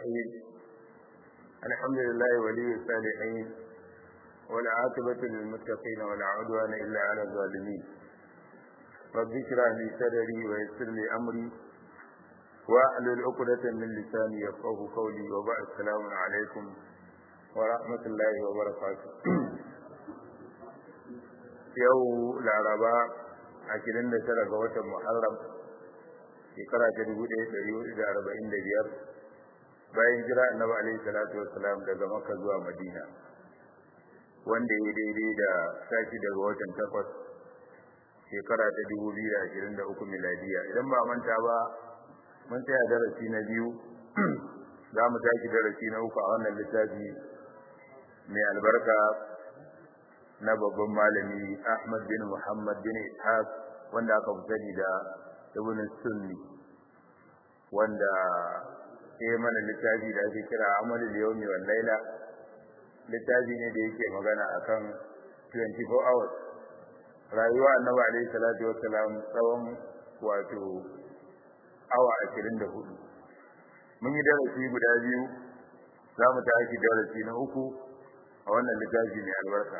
الرحيم الحمد لله ولي الصالحين والعاقبة للمتقين ولا عدوان إلا على الظالمين رب اشرح لي صدري ويسر لي أمري واحلل عقدة من لساني يفقهوا قولي وبعد السلام عليكم ورحمة الله وبركاته يوم العرباء 29 ga watan Muharram shekara ta 1445 bayan jira Annabi alaihi salatu wassalam daga Makka zuwa Madina wanda ya daidai da sashi daga watan 8 shekara ta 2023 miladiya idan ba manta ba mun tsaya darasi na biyu za mu tashi darasi na uku a wannan littafi mai albarka na babban malami Ahmad bin Muhammad bin Ishaq wanda aka fi da Ibn Sunni wanda ya mana littafi da ake kira Amalul Yawmi wal Laila littafi ne da yake magana akan 24 hours rayuwa Annabi alaihi salatu wassalam tsawon wato awa 24 mun yi darasi guda biyu za mu tashi darasi na uku a wannan littafi mai albarka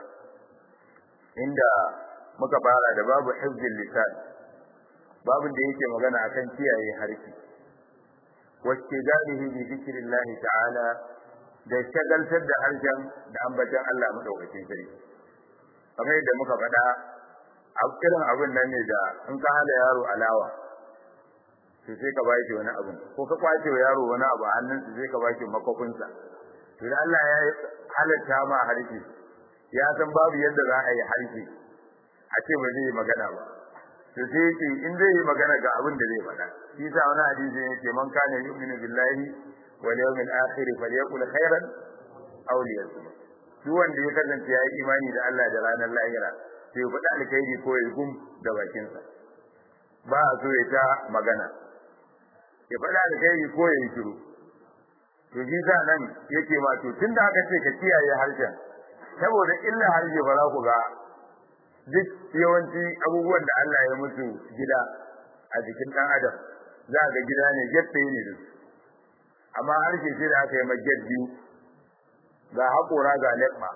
inda muka fara da babu hifzil lisan babin da yake magana akan kiyaye harshe wacce galihi bi zikrillah ta'ala da shagaltar da harshen da ambatan Allah madaukakin sarki kamar yadda muka faɗa irin abin nan ne da in ka hala yaro alawa to sai ka baki wani abu ko ka kwace wa yaro wani abu a hannunsa sai ka baki makofinsa to da Allah ya halatta ma harshe ya san babu yadda za a yi harshe a ce ba zai yi magana ba to sai yake in zai yi magana ga abin da zai faɗa shi sa wani hadisi yake man kana yu'minu billahi wal yawmil akhir falyaqul khairan aw liyasmut duk wanda ya kasance ya yi imani da Allah da ranar lahira sai ya faɗa alkhairi ko ya gum da bakinsa ba a so ya ta magana ya faɗa alkhairi ko ya yi shiru to shi sa nan yake ma to tunda aka ce ka kiyaye harshen saboda illa harshe ba za ku ga duk yawanci abubuwan da Allah ya mutu gida a jikin dan adam za ga gida ne gette ne da amma harshe sai da aka yi magget biyu ga hakora ga leɓa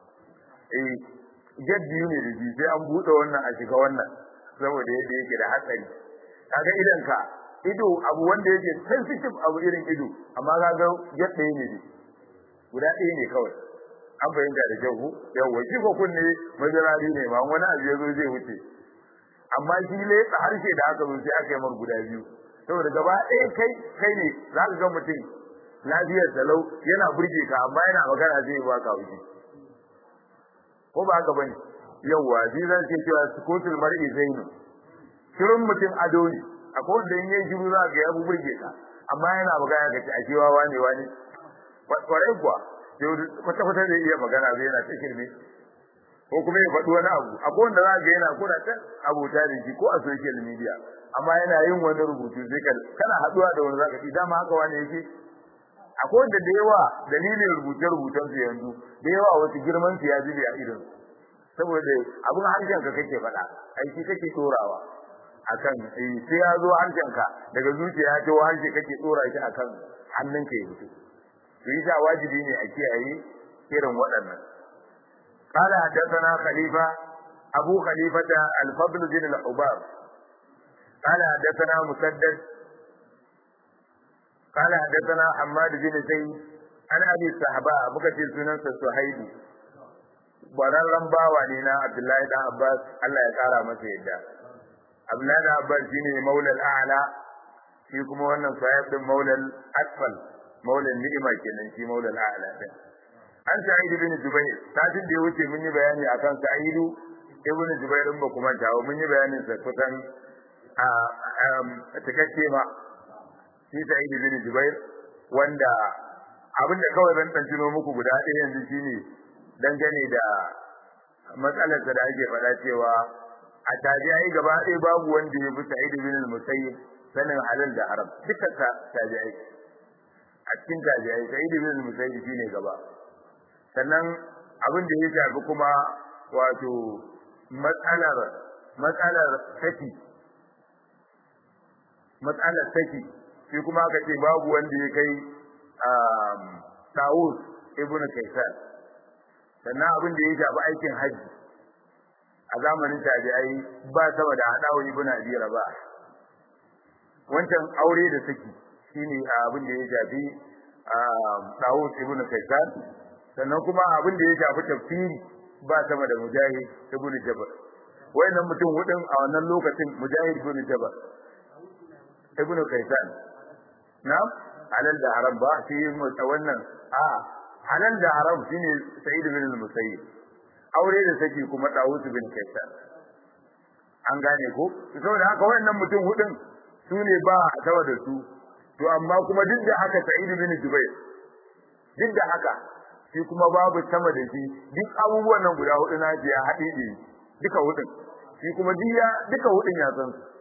get biyu ne da sai an buɗe wannan a shiga wannan saboda yadda yake da hatsari kaga idan ka ido abu wanda yake sensitive abu irin ido amma kaga get ɗaya ne guda ɗaya ne kawai an fahimta da kyau yawa shi ko kunne majalali ne ma wani abu yazo zai wuce amma shi ne harshe da aka zo sai aka yi mar guda biyu saboda gaba ɗaya kai ne za ka ga mutum lafiyar talau yana burge ka amma yana magana zai ba ka wuce ko ba haka bane yawa shi zan ce cewa sukutul mar'i zainu shirin mutum ado ne akwai wanda in yayi shiru za ka ya burge ka amma yana magana ka ce a cewa wani kwarai kuwa kwata-kwata zai iya magana zai yana ta shirme ko kuma ya faɗi wani abu akwai wanda za ga yana kuna ta abota da shi ko a social media amma yana yin wani rubutu sai kana haɗuwa da wani zaka ci dama haka wani yake akwai wanda da yawa dalilin rubuce-rubucen su yanzu da yawa wasu girman su ya zube a idon saboda abin harshen ka kake faɗa aiki kake tsorawa akan sai ya zo harshen ka daga zuciya ta harshe kake tsora shi akan hannun ka ya fito yasa wajibi ne a kiyaye irin waɗannan qala hadathana khalifa abu khalifata al-fadl bin al-ubab qala hadathana musaddad qala hadathana hammad bin zayd an abi sahaba muka ce sunansa suhaibi bararran bawa ne na abdullahi dan abbas Allah ya kara masa yadda abdullahi dan abbas shine maulal a'la shi kuma wannan sahib din maulal asfal maulan ni'ima kenan shi maulal a'la din an sa'id ibn jubair satin da wuce mun yi bayani akan sa'id ibn jubair ba kuma tawo mun yi bayanin sa kusan a takakke ma shi sa'id ibn jubair wanda abinda kawai zan dan tuno muku guda ɗaya yanzu shine dangane da matsalar da ake faɗa cewa a tabi'ai gaba ɗaya babu wanda ya bi sa'id ibn al-musayyib sanin halal da haram dukkan tabi'ai a cikin tabi'ai sai ibn musayyib shine gaba sannan abin da ya shafi kuma wato matsalar saki shi kuma aka ce babu wanda ya kai Tawus ibn Kaysan sannan abin da ya shafi aikin haji a zamanin tabi'ai ba sama da Adawu ibn Abi Rabah wancan aure da saki shine abin da ya shafi Tawus ibn Kaysan sannan kuma abin da ya shafi tafsiri ba sama da Mujahid ibn Jabr wayannan mutum hudun a wannan lokacin Mujahid ibn Jabr ibn Kaysan na'am halal da haram ba shi wannan halal da haram shine Sa'id bin al-Musayyib aure da saki kuma Dawud bin Kaysan an gane ko saboda haka wayannan mutum hudun su ne ba tawa da su to amma kuma duk da haka Sa'id bin Jubair duk da haka shi kuma babu sama da shi duk abubuwan nan guda hudu na ji ya haɗe ne duka hudun shi kuma duka hudun ya san su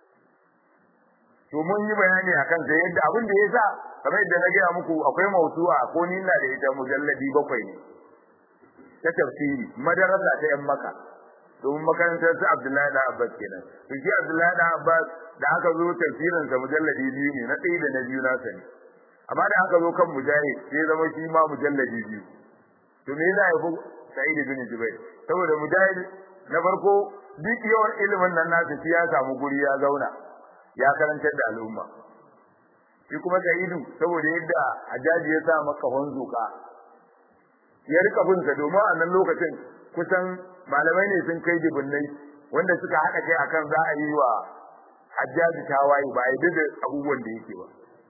to mun yi bayani akan sai yadda abin da yasa kamar yadda na gaya muku akwai mawsu'a ko ni ina da ita mujalladi 7 ne ta tafsiri madarasa ta yan maka domin makarantar su Abdullahi da Abbas kenan to shi Abdullahi da Abbas da aka zo tafsirin sa mujalladi 2 ne na ɗaya da na biyu na sani amma da aka zo kan Mujahid sai zama shi ma mujalladi 2 to me yasa yafi Sa'id bin Jubair saboda Mujahid na farko duk yawan ilimin nan nasa shi ya samu guri ya zauna ya karantar da al'umma shi kuma Sa'idu saboda yadda Hajjaji ya sa maka honzuka ya rika bin sa domin a nan lokacin kusan malamai ne sun kai dubunnai wanda suka haɗa kai akan za a yi wa Hajjaji tawaye ba a yi da abubuwan da yake ba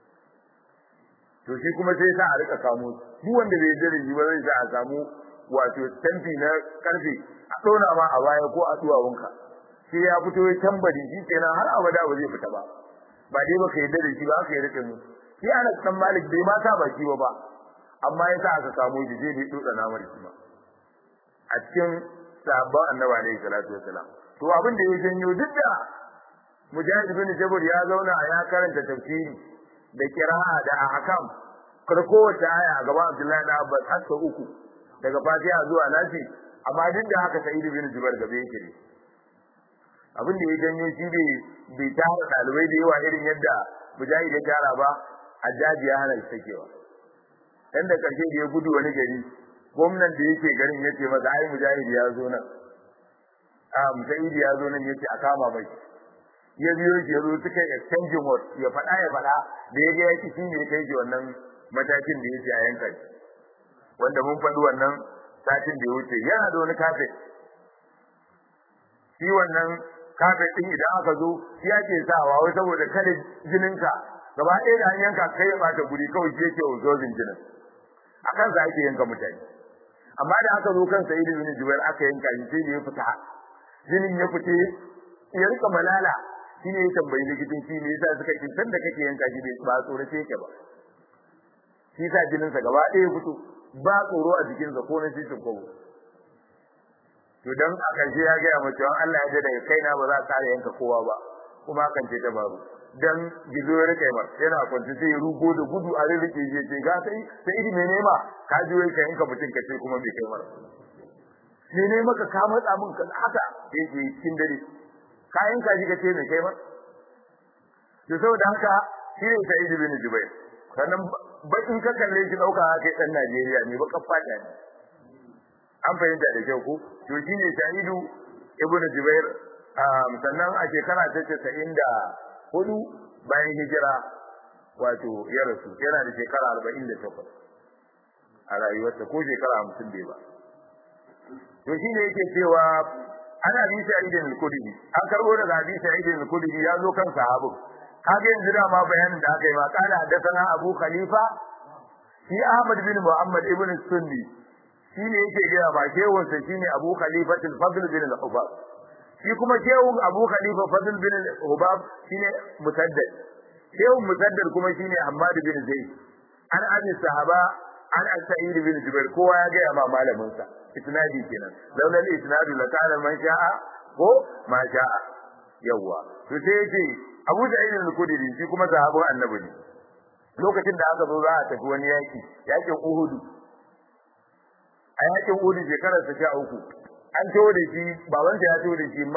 to shi kuma sai sa a rika kamo duk wanda bai yarda da shi ba zai sa a samu wato tamfi na karfe a dona ma a baya ko a duwawunka sai ya fito ya tambari shi kenan har abada ba zai fita ba ba dai baka yarda da shi ba aka yarda da mu shi ana dan Malik bai ma ta baki ba amma ya sa aka kamo shi sai dai dotsa namar shi ma a cikin sahabban Annabi alaihi salatu wasalam to abin da ya janyo duk da Mujahid bin Jabr ya zauna ya karanta tafsiri da qira'a da ahkam karko wata aya a gaban Abdullahi da Abbas har sau 3 daga Fatiha zuwa Nasi amma duk da haka Sa'id bin Jubair gabe yake ne abin da ya janyo shi bai tara dalibai da yawa irin yadda Mujahid ya tara ba Hajjaji ya hana shi sakewa dan da karshe da ya gudu wani gari gwamnan da yake garin yace masa ai Mujahid ya zo nan Sa'id ya zo nan yace a kama mai ya biyo shi ya zo suka exchange word ya faɗa da ya ga yaki shi ne kai shi wannan matakin da yake a yanka wanda mun faɗi wannan satin da ya wuce yana da wani kafet shi wannan kafet din idan aka zo shi yake sawa wai saboda kada jininka gaba ɗaya da hanyanka kai ya bata guri kawai shi yake ozozin jinin akan sa ake yanka mutane amma da aka zo kan Sa'id bin Jubair aka yanka shi sai da ya fita jinin ya fite ya rika malala shine ya tambayi likitin shi ne yasa suka ce sanda kake yanka shi ba tsorace yake ba shi sa jinin sa gaba ɗaya fito ba tsoro a jikin sa ko na cikin kobo to dan a karshe ya ga mace Allah ya da kaina ba za ka kare yanka kowa ba kuma kan ce ta baro dan gizo ya rike mar yana kwanci sai rugo da gudu a rike je ce ga sai idi me nema ka ji wai ka yanka mutun kace kuma bai kai mar ne maka ka matsa min haka yake cikin dare kayan kaji kace mai kai ba to saboda haka shi ne Sa'id bin Jubair sannan bakin ka kalle shi dauka kai dan Najeriya ne ba kafata ne an fahimta da kyau ko to shine Sa'id ibn Jubair sannan a shekara ta 94 bayan hijira wato ya rasu yana da shekara 48 a rayuwarsa ko shekara 50 bai ba to shine yake cewa ana bi Sa'id al-Khudri an karbo daga hadisi Sa'id al-Khudri ya zo kan sahabu kage yanzu da ma bayanin da aka yi ma kana da sana Abu Khalifa shi Ahmad bin Muhammad ibn Sunni shine yake ga ba kewun sa shine Abu Khalifa al-Fadl bin al-Hubab shi kuma kewun Abu Khalifa Fadl bin al-Hubab shine Musaddad kewun Musaddad kuma shine Ahmad bin Zaid an abi sahaba an Sa'id bin Jubair kowa ya ga ma malamin sa isnadi kenan laulal isnadu la kana man sha'a ko ma sha'a yawa to sai yace Abu Sa'id al-Khudri shi kuma sahabban annabi ne lokacin da aka zo za a tafi wani yakin Uhud a yakin Uhud shekarar sa 13 an tawo da shi baban sa ya tawo da shi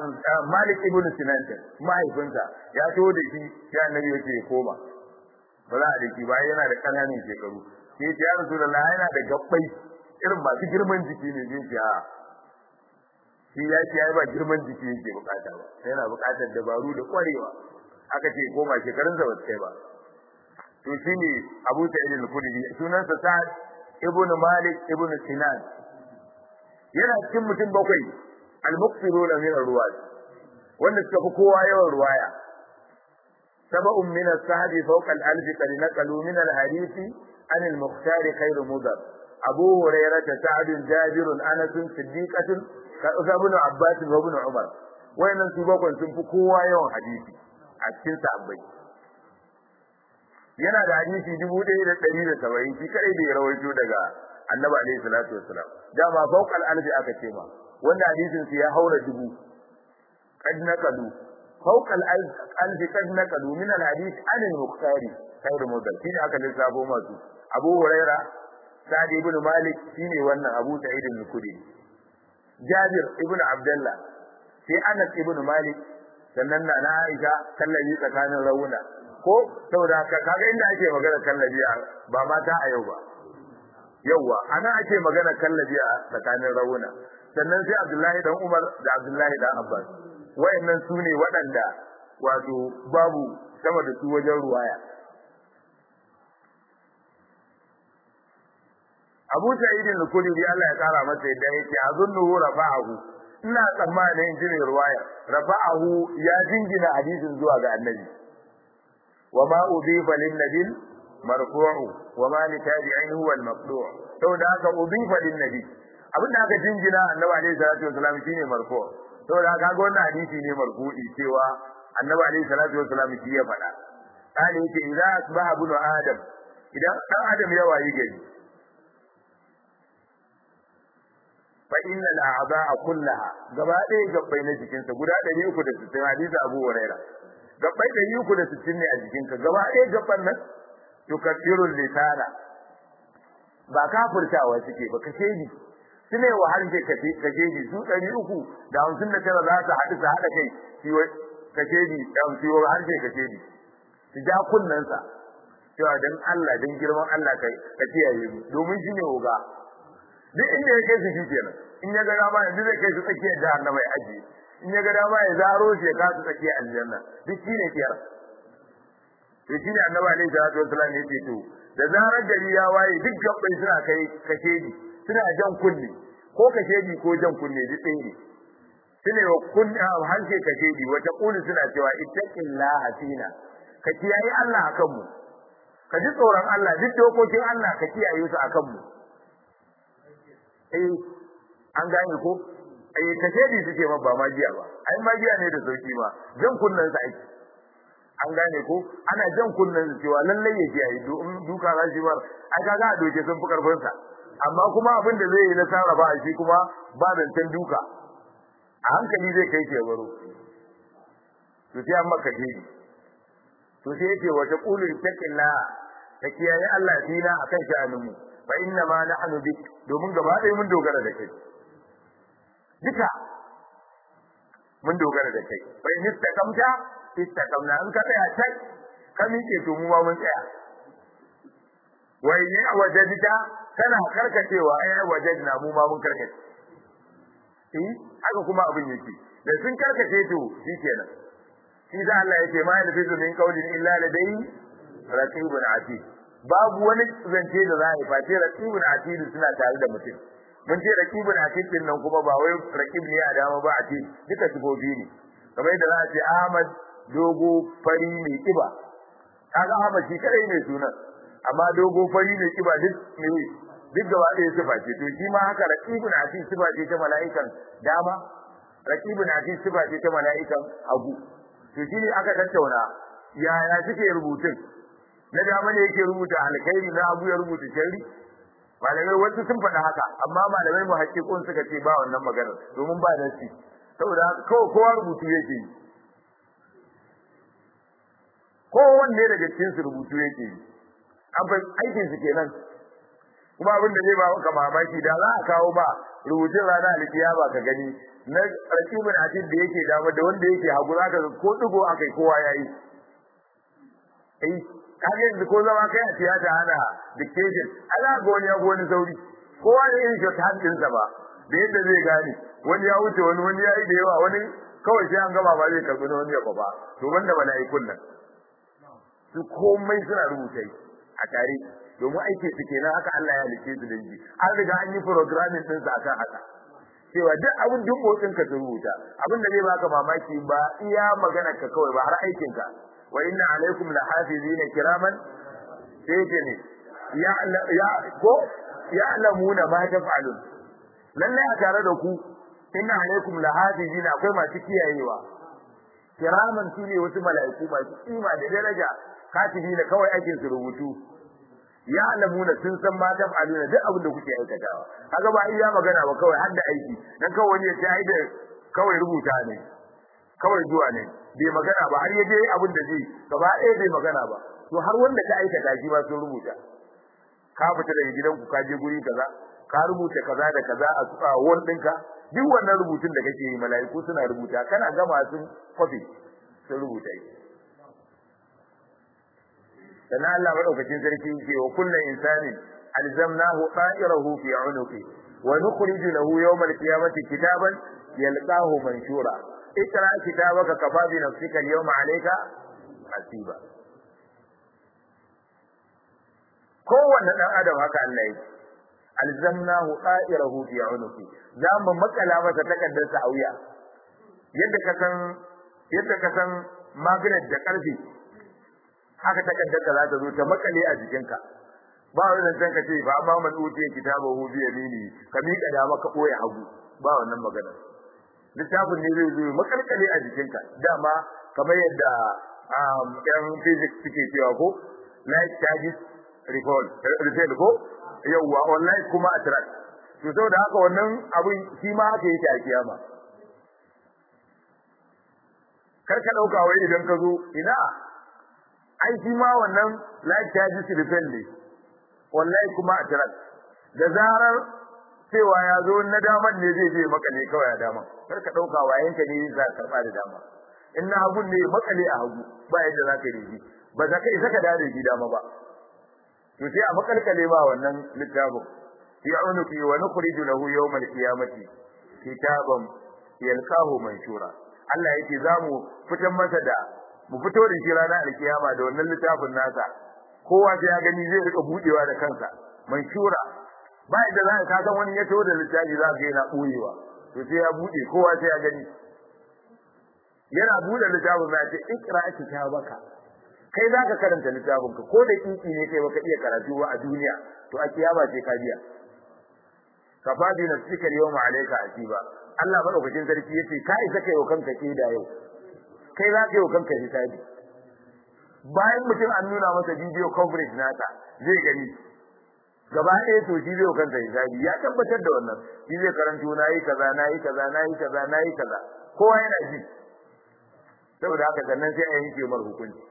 Malik ibn Sinan mahaifinsa ya tawo da shi ya annabi yace koma ba za a dake ba yana da kananan shekaru sai ya ce ya Rasulullahi yana da gabbai irin masu girman jiki ne zai ce a shi ya ce ai ba girman jiki yake bukata ba yana bukatar dabaru da kwarewa aka ce koma shekarun sa ba su kai ba to shine Abu Sa'id al-Khudri sunansa Sa'ad ibn Malik ibn Sinan yana cikin mutum bakwai al-muqsiruna min ar-ruwat wanda suka fi kowa yawan ruwaya sab'un min as-sahabi fawqa al-alf qad naqalu min al-hadith an al-mukhtar khayr mudar Abu Hurairah Sa'd Jabir Anas Siddiqah ibn Abbas wa ibn Umar wayannan su bakwai sun fi kowa yawan hadisi a cikin sahabbai yana da hadisi 1170 shi kai da ya rawaito daga Annabi alaihi salatu wassalam dama fawqal alfi aka ce ma wanda hadisin su ya haura 1000 kad naqalu fawqal alfi kad naqalu min alhadith an al-muqtari khairu mudal shine aka lissafo masu Abu Huraira Sa'd ibn Malik shine wannan Abu Sa'id al-Khudri Jabir ibn Abdullah sai Anas ibn Malik sannan na Aisha kallabi tsakanin rawuna ko saboda kaga inda ake magana kallabi ba mata a yau ba yawa ana ake magana kallabi a tsakanin rawuna sannan sai Abdullahi dan Umar da Abdullahi dan Abbas wayannan sune waɗanda wato babu sama da su wajen ruwaya Abu Sa'id al-Khudri Allah ya kara masa yadda yake azunnu rafa'ahu ina tsammanin jin ruwaya rafa'ahu ya jingina hadisin zuwa ga Annabi wa ma udifa lin nabi marfu'u wa ma li tabi'in huwa al-maqdu' saboda haka udifa lin nabi abinda aka jingina Annabi alaihi salatu wasallam shine marfu' saboda haka ga wannan hadisi ne marfu'i cewa Annabi alaihi salatu wasallam shi ya faɗa kale yake idza asbaha ibn adam idan dan adam ya wayi gari fa inna al-a'da'a kullaha gaba ɗaya gabbai na jikinsa guda 360 hadisi Abu Hurairah gabbai 360 ne a jikinka gaba ɗaya gabban nan tukaffiru lisana ba kafirtawa suke ba kace ni sune wa harje kace ni su 359 za su haɗu su haɗa kai shi kace ni dan shi harje kace ni su ja kunnansa cewa dan Allah dan girman Allah kai kace yayi domin shine oga duk inda yake shi kenan in ya ga dama yanzu zai kai su tsakiyar jahannama ya aje in ya ga dama ya zaro shi ya kasu tsakiyar aljanna duk shine kiyar to shine annabi alaihi salatu wasallam yake to da zarar gari ya waye duk gabbai suna kai kashedi suna jan kunne ko kashedi ko jan kunne duk ɗaya ne sune wa kunni harshe kashedi wata kulu suna cewa ittaqillaha fina ka kiyaye Allah akan mu ka ji tsoron Allah duk dokokin Allah ka kiyaye su akan mu an gane ko kashedi suke ma ba magiya ba ai magiya ne da sauki ba jan kunnan sa aiki an gane ko ana jan kunnan sa cewa lallai ya kiyaye duka rashi bar ai kaga a doke sun fi karfin sa amma kuma abin da zai yi na sarrafa shi kuma ba zancen duka a hankali zai kai ke baro to sai an maka kashedi to sai yace wata qulu ittaqillah ka kiyaye Allah fina akan sha'anin mu fa inna ma nahnu bik domin gaba ɗaya mun dogara da kai duka mun dogara da kai fa in istaqamna an ka tsaya tak ka miƙe to mu ma mun tsaya wai ne wajadita kana karkacewa ai wajadna mu ma mun karkace haka kuma abin yake da sun karkace to shikenan shi da Allah yake ma yalfizu min qawlin illa ladayhi raqibun atid babu wani zance da za a yi face raqibun atid suna tare da mutum mun ce raqibun atid din nan kuma ba wai raqib ne a dama ba a ce duka sifofi ne kamar yadda za a ce Ahmad dogo fari mai kiba kaga Ahmad shi kadai ne sunan amma dogo fari mai kiba duk gaba ɗaya sifa ce to shi ma haka raqibun atid sifa ce ta mala'ikan dama raqibun atid sifa ce ta mala'ikan hagu to shi ne aka tattauna yaya suke rubutun na dama ne yake rubuta alkhairi na abu ya rubuta sharri malamai wasu sun faɗa haka amma malamai mu haƙiƙun suka ce ba wannan maganar domin ba nasi saboda kowa rubutu yake yi kowanne daga cikin su rubutu yake yi an fa aikin su kenan kuma abin da zai ba maka mamaki da za a kawo ba rubutun rana alkiyama ka gani na rakibin atid da yake dama da wanda yake hagu zaka ko digo akai kowa yayi kage yanzu ko zama kai a tiyata ana dictation ala ga wani ya wani sauri kowa da yin shot hand ɗinsa ba da yadda zai gane wani ya wuce wani ya yi da yawa wani kawai sai an gama ba zai karɓi na wani ya kwafa to banda mala'ikun nan su komai suna rubuta a tare domin aiki su kenan haka Allah ya halice su danji an riga an yi programming ɗinsa akan haka cewa duk abin duk motsin ka rubuta abin da zai baka mamaki ba iya magana ka kawai ba har aikin ka wa inna alaikum lahafizina kiraman sai ke ne ya'lamuna ma taf'alun lalle a tare da ku inna alaikum lahafizina akwai masu kiyayewa kiraman su ne wasu mala'iku masu kima da daraja katibina kawai aikin su rubutu ya'lamuna sun san ma taf'aluna duk abin da kuke aikatawa kaga ba iya magana ba kawai har da aiki dan kawai wani ya ce ai da kawai rubuta ne kawai zuwa ne bai magana ba har ya je abin da zai gaba ɗaya bai magana ba to har wanda ka aikata shi ba sun rubuta ka fita daga gidanku ka je guri kaza ka rubuta kaza da kaza a wall ɗinka duk wannan rubutun da kake yi mala'iku suna rubuta kana gama sun copy sun rubuta shi dan Allah madaukakin sarki yake wa kullu insanin alzamnahu ta'irahu fi 'unuqi wa nukhriju lahu yawm al-qiyamati kitaban yalqahu manshura ikra kitabaka kafa bi nafsika al-yawma 'alayka hasiba kowanne dan adam haka Allah yake alzamnahu ta'irahu fi 'unuqi zamu makala masa takaddar sa auya yadda ka san magnet da karfi haka takaddar za ta zo ta makale a jikinka ba wannan san ka ce ba amma man uce kitabahu bi yamini ka miƙa da maka boye hagu ba wannan magana littafin ne zai zo makalkale a jikinka dama kamar yadda yan physics suke cewa ko light charges repel ko yawwa online kuma attract to saboda haka wannan abin shi ma haka yake a kiyama kar ka dauka wai idan ka zo ina ai shi ma wannan light charges repel ne wallahi kuma attract da zarar cewa ya zo na daman ne zai je makale kawai a dama kar ka dauka wayanka ne za ka karba da dama in na hagu ne makale a hagu ba yadda za ka yi ba za ka isa ka dare shi dama ba to sai a makalkale ba wannan littafin fi unuki wa nukhriju lahu yawm al-qiyamati kitaban yalqahu manshura Allah yake zamu fitan masa da mu fito da shi ranar alkiyama da wannan littafin nasa kowa sai ya gani zai rika budewa da kansa manshura ba yadda za ka san wani ya tawo da littafi za ka yana boyewa to sai ya bude kowa sai ya gani yana bude littafin na ce ikra kitabaka kai za ka karanta littafin ka ko da kinki ne kai baka iya karatu ba a duniya to a kiyama sai ka biya kafadi nafsika yawma alayka asiba Allah madaukakin sarki yace ka isa kai wa kanka da yau kai za ka yi wa kanka hisabi bayan mutum an nuna masa video coverage nata zai gani gaba ɗaya to shi zai wa kanka hisabi ya tabbatar da wannan shi zai karanto nayi kaza nayi kaza nayi kaza nayi kaza kowa yana ji saboda haka sannan sai a yanke mar hukunci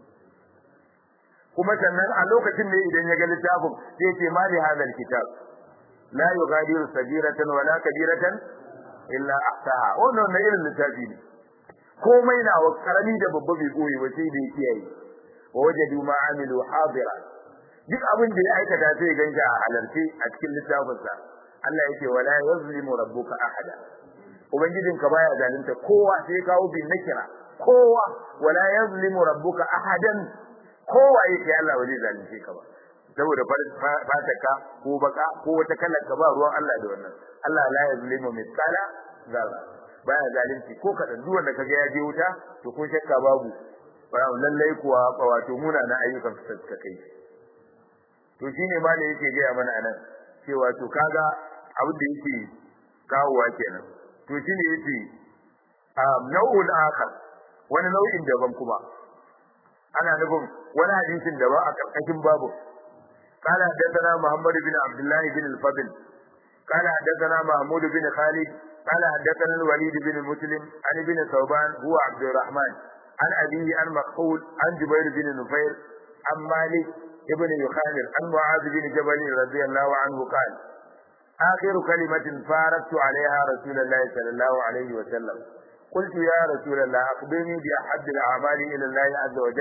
kuma sannan a lokacin ne idan ya ga littafin sai ce ma li hadal kitab la yughadiru sagiratan wala kabiratan illa ahsaha wannan ne irin littafi ne komai na wa karami da babba bai koyi ba sai da ya kiyaye wa wajadu ma amilu hadira duk abin da ya aikata sai ganja a halarce a cikin littafin sa Allah yake wala yazlimu rabbuka ahada ubangijinka baya zalunta kowa sai kawo bin nakira kowa wala yazlimu rabbuka ahadan kowa yake Allah waje zalunce ka ba saboda fataka ko baka ko wata kalar ka ba ruwan Allah da wannan Allah la yazlimu mithqala zarra baya zalunci ko kadan duk wanda kaga ya je wuta to ko shakka babu ba lallai kuwa wato muna na ayyukan ka kai to shine ma ne yake ga mana anan cewa to kaga abin da yake kawowa kenan to shine yace nau'ul akhar wani nau'in daban kuma ana nufin wani hadisin daban a karkashin babu قال حدثنا محمد بن عبد الله بن الفضل قال حدثنا محمود بن خالد قال حدثنا الوليد بن مسلم عن ابن ثوبان هو عبد الرحمن عن أبيه عن مخول عن جبير بن نفير عن مالك ابن يخامر عن معاذ بن جبل رضي الله عنه قال آخر كلمة فارقت عليها رسول الله صلى الله عليه وسلم قلت يا رسول الله أخبرني بأحب الأعمال إلى الله عز وجل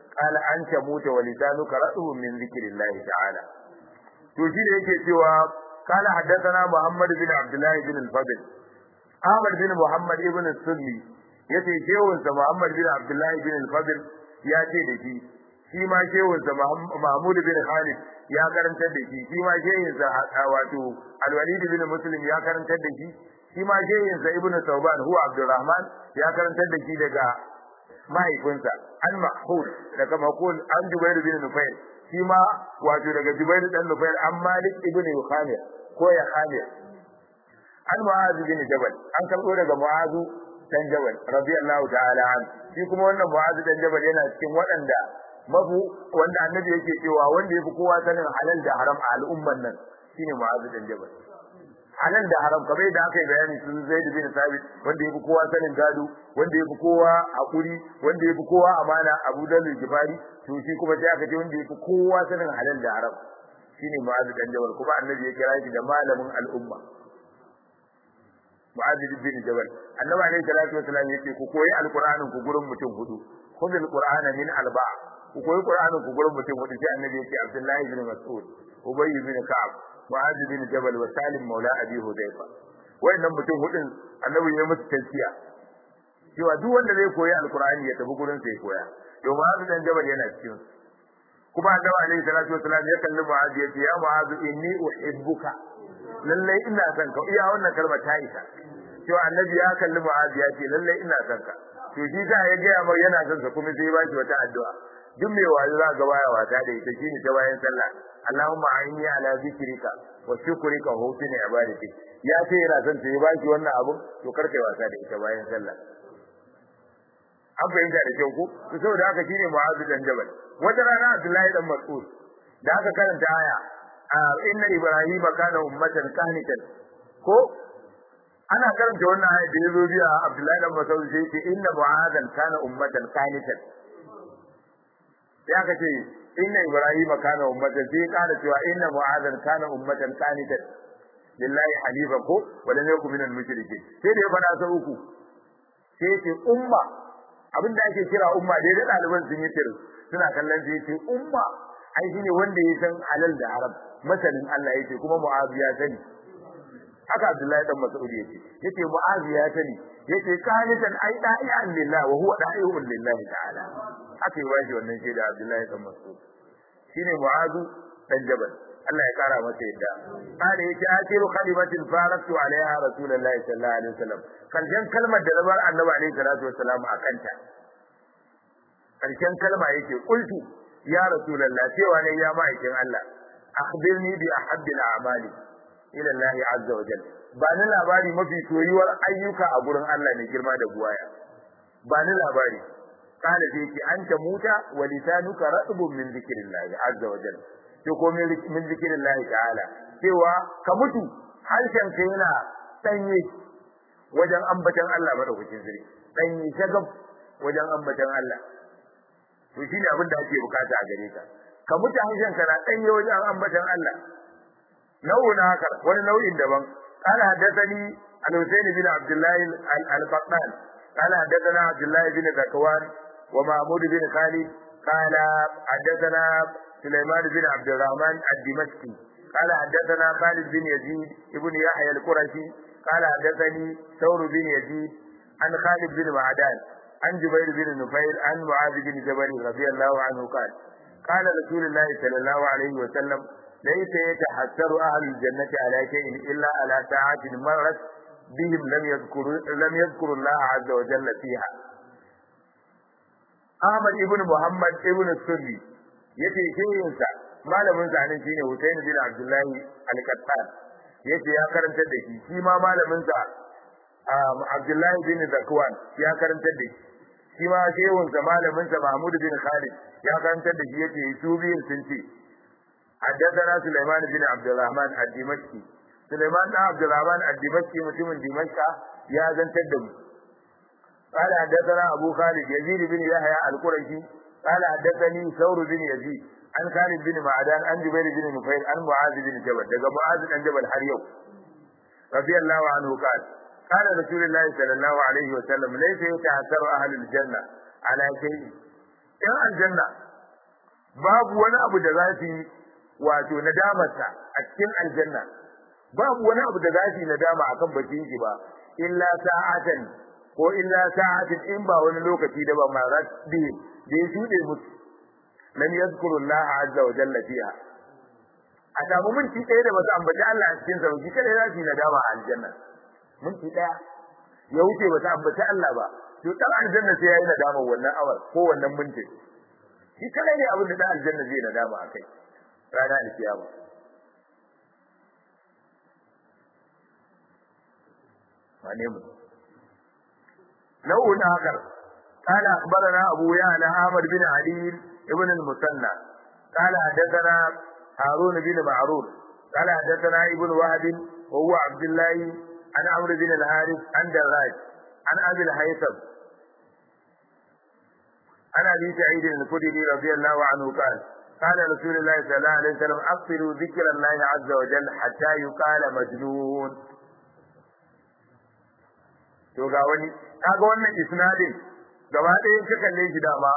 qala anta muta wa lisanuka ratbun min dhikrillahi ta'ala to shi da yake cewa qala haddathana Muhammad bin Abdullah bin al-Fadl Ahmad bin Muhammad ibn Sunni yace shehunsa Muhammad bin Abdullah bin al-Fadl ya ce da shi ma shehunsa Mahmud bin Khalid ya karantar da shi ma shehinsa wato Al-Walid bin Muslim ya karantar da shi ma shehinsa Ibn Tawban huwa Abdurrahman ya karantar da shi daga mahaifinsa an Mahmud daga Makul an Jubair bin Nufayl shi ma wato daga Jubair dan Nufayl an Malik ibn Khamir ko ya Khamir an Mu'adh bin Jabal an karbo daga Mu'adh dan Jabal radiyallahu ta'ala an shi kuma wannan Mu'adh dan Jabal yana cikin waɗanda wanda annabi yake cewa wanda yafi kowa sanin halal da haram a al'umman nan shine Mu'adh dan Jabal halal da haram kamar da aka yi bayani sun Zaid bin Sabit wanda yafi kowa sanin gado wanda yafi kowa hakuri wanda yafi kowa amana Abu Dawud Gifari to shi kuma sai aka ce wanda yafi kowa sanin halal da haram shine Mu'adh dan Jabal kuma annabi ya kira shi da malamin al'umma Mu'adh bin Jabal annabi alayhi salatu wasallam yace ku koyi alqur'anin ku gurin mutum hudu khudhul qur'ana min arba'a ku koyi qur'anin ku gurin mutum hudu sai annabi yace Abdullah ibn Mas'ud Ubay ibn Ka'ab Mu'adh bin Jabal wa Salim maula Abi Hudayfa wayannan mutum hudun annabi ya musu tafsiya cewa duk wanda zai koyi alqur'ani ya tafi gurin sai koya to Mu'adh bin Jabal yana cikin kuma annabi alayhi salatu wasallam ya kalli Mu'adh yace ya Mu'adh inni uhibbuka lalle ina son ka iya wannan kalma ta isa cewa annabi ya kalli Mu'adh ya ce lalle ina son ka to shi da ya ga mai yana son sa kuma sai ba shi wata addu'a duk mai wayo za ga baya wata da ita shine ta bayan sallah Allahumma a'inni ala zikrika wa shukrika wa husni ibadatik ya ce yana son sai ba shi wannan abu to karkai wasa da ita bayan sallah an fahimta da kyau ko to saboda haka shine Mu'adh dan Jabal wata rana Abdullahi dan Mas'ud da aka karanta aya inna ibrahima kana ummatan qanitan ko ana karanta wannan ayat da yazo biya Abdullahi dan Mas'ud sai ce inna mu'adhan kana ummatan qanitan ya kace inna ibrahima kana ummatan sai kana cewa inna mu'adhan kana ummatan qanitan lillahi hanifa ko wala ne ku minal mushrikin sai da ya fada sa uku sai ce umma abinda ake kira umma dai da daliban sun yi tir suna kallon sai ce umma ai shine wanda ya san halal da haram masanin Allah yake kuma Mu'adh ya sani haka Abdullahi dan Mas'ud yake Mu'adh ya sani yake qanitan ai da'i'an lillah wa huwa da'i'un lillahi ta'ala haka yaji wannan shi da Abdullahi dan Mas'ud shine Mu'adh dan Jabal Allah ya kara masa yadda kada yake akiru kalimatin faratu alaiha rasulullahi sallallahu alaihi wasallam karshen kalmar da rabar annabi alaihi salatu wasallam akanta karshen kalma yake qultu ya rasulullah cewa ne ya ma'aikin Allah akhbirni bi ahabbil a'mali ila Allah azza wa jalla ba ni labari mafi soyuwar ayyuka a gurin Allah ne girma da buwaya ba ni labari kana sai ki anta muta wa lisanuka ratbun min zikrillah azza wa jalla to ko min zikrillah ta'ala cewa ka mutu harshen ka yana sanye wajen ambatan Allah madaukakin sirri sanye shagab wajen ambatan Allah to shine abin da ake bukata a gare ka ka mutu harshen ka na sanye wajen ambatan Allah nau'in haka wani nau'in daban قال حدثني الحسين بن عبد الله القطان قال حدثنا عبد الله بن ذكوان ومحمود بن خالد قال حدثنا سليمان بن عبد الرحمن الدمشقي قال حدثنا خالد بن يزيد ابن يحيى القرشي قال حدثني ثور بن يزيد عن خالد بن معدان عن جبير بن نفيل عن معاذ بن جبل رضي الله عنه قال رسول الله صلى الله عليه وسلم ليس يتحسر أهل الجنة على شيء إلا على ساعات مرت بهم لم يذكروا الله عز وجل فيها Ahmad ibn Muhammad ibn Sunni yace shehinsa malamin sa ne shine Hussein bin Abdullah al-Qattan yace ya karanta da shi ma malamin sa Abdullah bin Zakwan ya karanta da shi ma shehunsa malamin sa Mahmud bin Khalid ya karanta da shi yace su biyun sun ce حدثنا سليمان بن عبد الرحمن الدمشقي سليمان بن عبد الرحمن الدمشقي mutumin Dimashqa ya zantar da mu قال حدثنا ابو خالد يزيد بن يحيى القرشي قال حدثني ثور بن يزيد عن خالد بن معدان عن جبير بن نفيل عن معاذ بن جبل daga معاذ بن جبل har yau رضي الله عنه قال رسول الله صلى الله عليه وسلم ليس يتعثر اهل الجنه على شيء ɗan aljanna babu wani abu da za su yi wato nadamarsa a cikin aljanna babu wani abu da za su yi nadama akan bakin shi ba illa sa'atan ko illa sa'atin in ba wani lokaci da ba ma rabbi da ya shuɗe musu lam yazkurullaha azza wa jalla fiha a samu minti ɗaya da basu ambaci Allah a cikin sa shi kada za su yi nadama a aljanna minti ɗaya ya wuce basu ambaci Allah ba to dan aljanna sai yayi nadama wannan awar ko wannan minti shi kada ne abin da dan aljanna zai nadama akai rana alkiyama wane mu nau'un akar قال أخبرنا أبو يعلى أحمد بن علي ابن المثنى قال حدثنا هارون بن معروف قال حدثنا ابن وهب وهو عبد الله عن عمرو بن الحارث عن دراج عن أبي الهيثم عن أبي سعيد الخدري رضي الله عنه قال قال رسول الله صلى الله عليه وسلم أكثروا ذكر الله عز وجل حتى يقال مجنون to ga wani kaga wannan isnadin gaba ɗaya ka kalle shi dama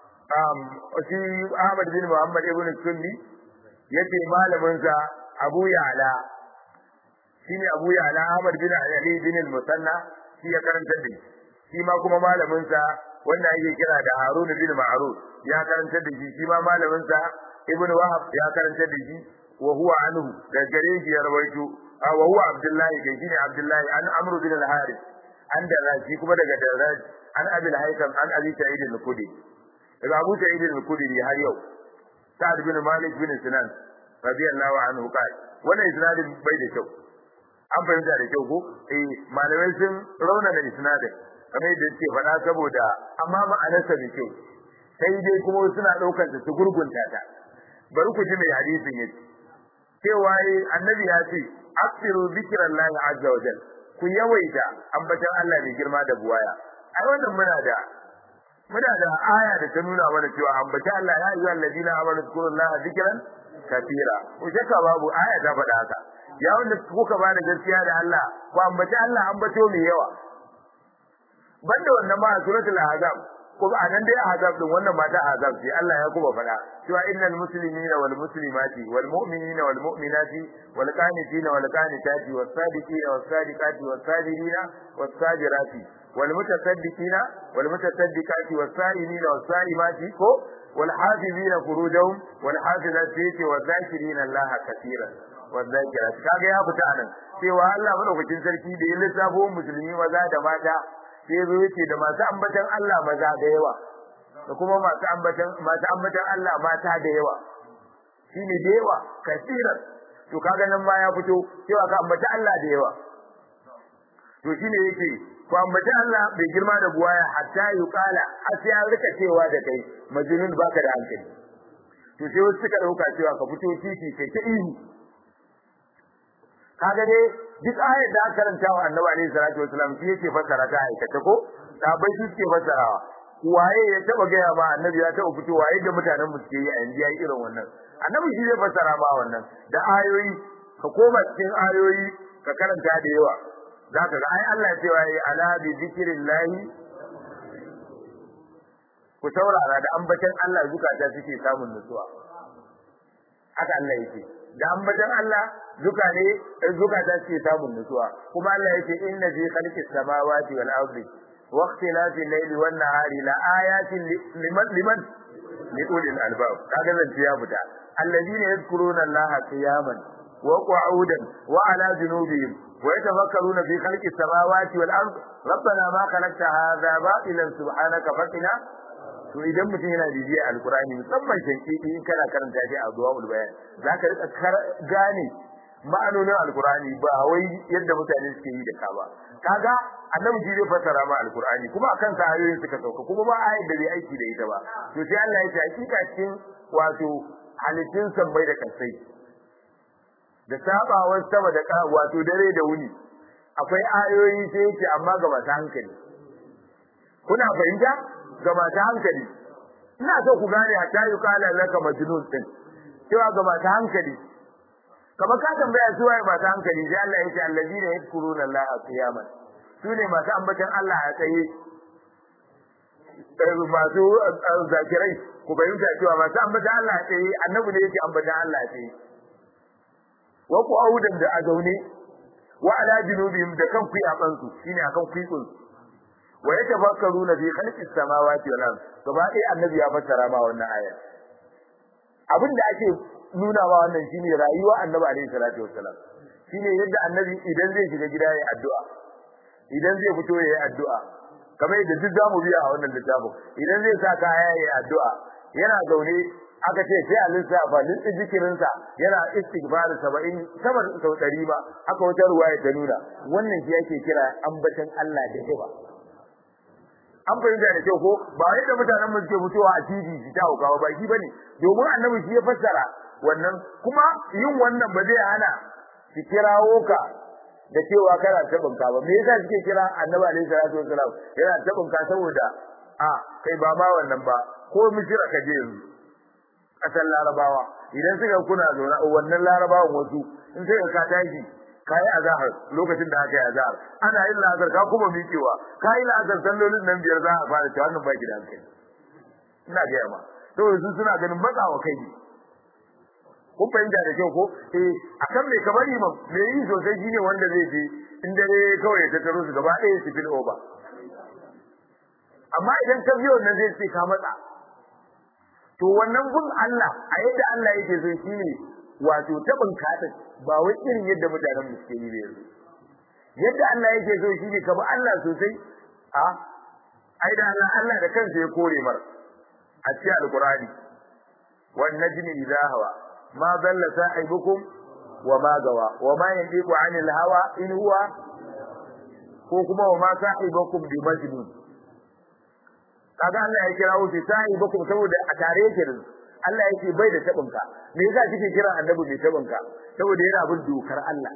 shi Ahmad bin Muhammad ibn Sunni yace malamin sa Abu Ya'la shine Abu Ya'la Ahmad bin Ali bin al-Musanna shi ya karanta da shi ma kuma malamin sa wanda yake kira da Harun bin Ma'ruf ya karanta da shi ma malamin sa Ibn Wahab ya karanta da shi wa huwa anhu da gare shi ya rawaito wa huwa Abdullahi da shine Abdullahi an Amr bin al-Harith an da shi kuma daga Daraj an Abi al-Haytham an Abi Sa'id al-Khudri daga Abu Sa'id al-Khudri har yau Sa'd bin Malik bin Sinan radiyallahu anhu kai wannan isnadin bai da kyau an fahimta da kyau ko malamai sun rauna da isnadin kamar yadda suke faɗa saboda amma ma'anarsa da kyau sai dai kuma suna ɗaukar su gurgunta ta bari ku ji mai hadisin yake cewa annabi ya ce aksiru zikrallahi azza wa jalla ku yawaita ambatan Allah mai girma da buwaya ai wannan muna da aya da ta nuna mana cewa ambata Allah ya ayyuhal ladina amanu zkurullaha zikran katira ko shakka babu aya ta faɗa haka ya wanda kuka bada gaskiya da Allah ku ambata Allah ambato mai yawa banda wannan ma suratul ahzab ko ba nan dai ahzab din wannan mata ahzab ce Allah ya kuma faɗa cewa innal muslimina wal muslimati wal mu'minina wal mu'minati wal qanitina wal qanitati was sadiqina was sadiqati was sabirina was sabirati wal mutasaddiqina wal mutasaddiqati was sa'imina was sa'imati ko wal hafizina furujahum wal hafizati wa dhakirina Allah katiran wa dhakirat kaga ya fita nan cewa Allah madaukakin sarki da ya lissafo musulmi maza da mata sai zo yace da masu ambatan Allah maza da yawa da kuma masu ambatan Allah mata da yawa shine da yawa kasiran to kaga nan ma ya fito cewa ka ambata Allah da yawa to shine yake ku ambata Allah bai girma da buwaya hatta yuqala sai ya rika cewa da kai majnun baka da hankali to sai wasu suka dauka cewa ka fito titi kai ta ihu kaga dai duk ayat da aka karanta wa Annabi alaihi salatu wasallam shi yake fassara ta aikata ko sabai shi suke fassarawa waye ya taba ga ba Annabi ya taba fito waye da mutanen mu suke yi a yanzu yayi irin wannan Annabi shi zai fassara ma wannan da ayoyi ka koma cikin ayoyi ka karanta da yawa zaka ga ai Allah ya ce waye ala bi zikrillahi ku saurara da ambatan Allah zukata suke samun nutsuwa haka Allah yake da ambatan Allah zukata suke samun nutsuwa kuma Allah yake inna fi khalqis samawati wal ardi wa ikhtilafi al-layli wan nahari la ayatin liman liulil albab kaga zan ya fita alladhina yadhkuruna Allaha qiyaman wa qu'udan wa ala junubihim wa yatafakkaruna fi khalqis samawati wal ardi rabbana ma khalaqta hadha batilan subhanaka faqina to idan mutum yana bibiya alqur'ani musamman shankiki in kana karanta shi a duwaul bayan zaka rika gane ma'anonin alqur'ani ba wai yadda mutane suke yi da ka ba kaga annabi ji zai fassara ma alqur'ani kuma akan sa ayoyin suka sauka kuma ba ayat da bai aiki da ita ba to sai Allah ya ce hakika cikin wato halittun sabbai da kansai da sabawar sama da wato dare da wuni akwai ayoyi sai yake amma ga masu hankali kuna fahimta ga masu hankali ina so ku gane hatta yuqala laka majnun din cewa ga masu hankali kamar ka tambaya su waye masu hankali sai Allah ya ce allazina yadkuruna Allah qiyaman su ne masu ambatan Allah a tsaye masu zakirai ku bayyana cewa masu ambata Allah sai annabi ne yake ambata Allah sai wa ku audan da azaune wa ala junubihim da kan kuyaban su shine akan kuikun wa yatafakkaruna fi khalqis samawati wal ard gaba dai annabi ya fassara ma wannan aya abinda ake nuna ma wannan shine rayuwa annabi alaihi salatu wassalam shine yadda annabi idan zai shiga gida yayin addu'a idan zai fito yayin addu'a kamar yadda duk zamu biya a wannan littafin idan zai sa kaya yayin addu'a yana zaune aka ce sai a lissafa zikirinsa yana istighfar 70 sama sau 100 ba aka wata ruwaya ta nuna wannan shi yake kira ambatan Allah da hiba an fahimta da kyau ko ba yadda mutanen mu suke mutuwa a TV su ta hukawa ba shi bane domin annabi shi ya fassara wannan kuma yin wannan ba zai hana ki kirawo ka da cewa kana tabinka ba me yasa suke kira annabi alaihi salatu wasalam yana tabinka saboda kai ba ma wannan ba ko mishira ka je yanzu kasar larabawa idan suka kuna zauna wannan larabawan wasu in sai ka tashi kai azhar lokacin da aka yi azhar ana yin lazar ka kuma miƙewa kai lazar sallolin nan biyar za a fara cewa wannan ba gidan kai ina ga yamma saboda su suna ganin matsawa kai ne kun fahimta da kyau ko akan me kamar imam me yi sosai shine wanda zai je in dare kawai ya tattaro su gaba ɗaya su fil over amma idan ka biyo nan zai ce ka matsa to wannan gun Allah a yadda Allah yake so shine wato tabin kadin ba wai irin yadda mutanen mu suke yi ne yanzu yadda Allah yake so shine ka bi Allah sosai ai da Allah da kansa ya kore mar a cikin alqur'ani wan najmi idha hawa ma dalla sahibukum wa ma gawa wa ma yantiqu anil hawa in huwa ko kuma wa ma sahibukum bi majnun kaga Allah ya kira wuce sahibukum saboda a tare yake da Allah yake bai da tabinka me yasa kike kira annabi mai tabinka saboda yana bin dokar Allah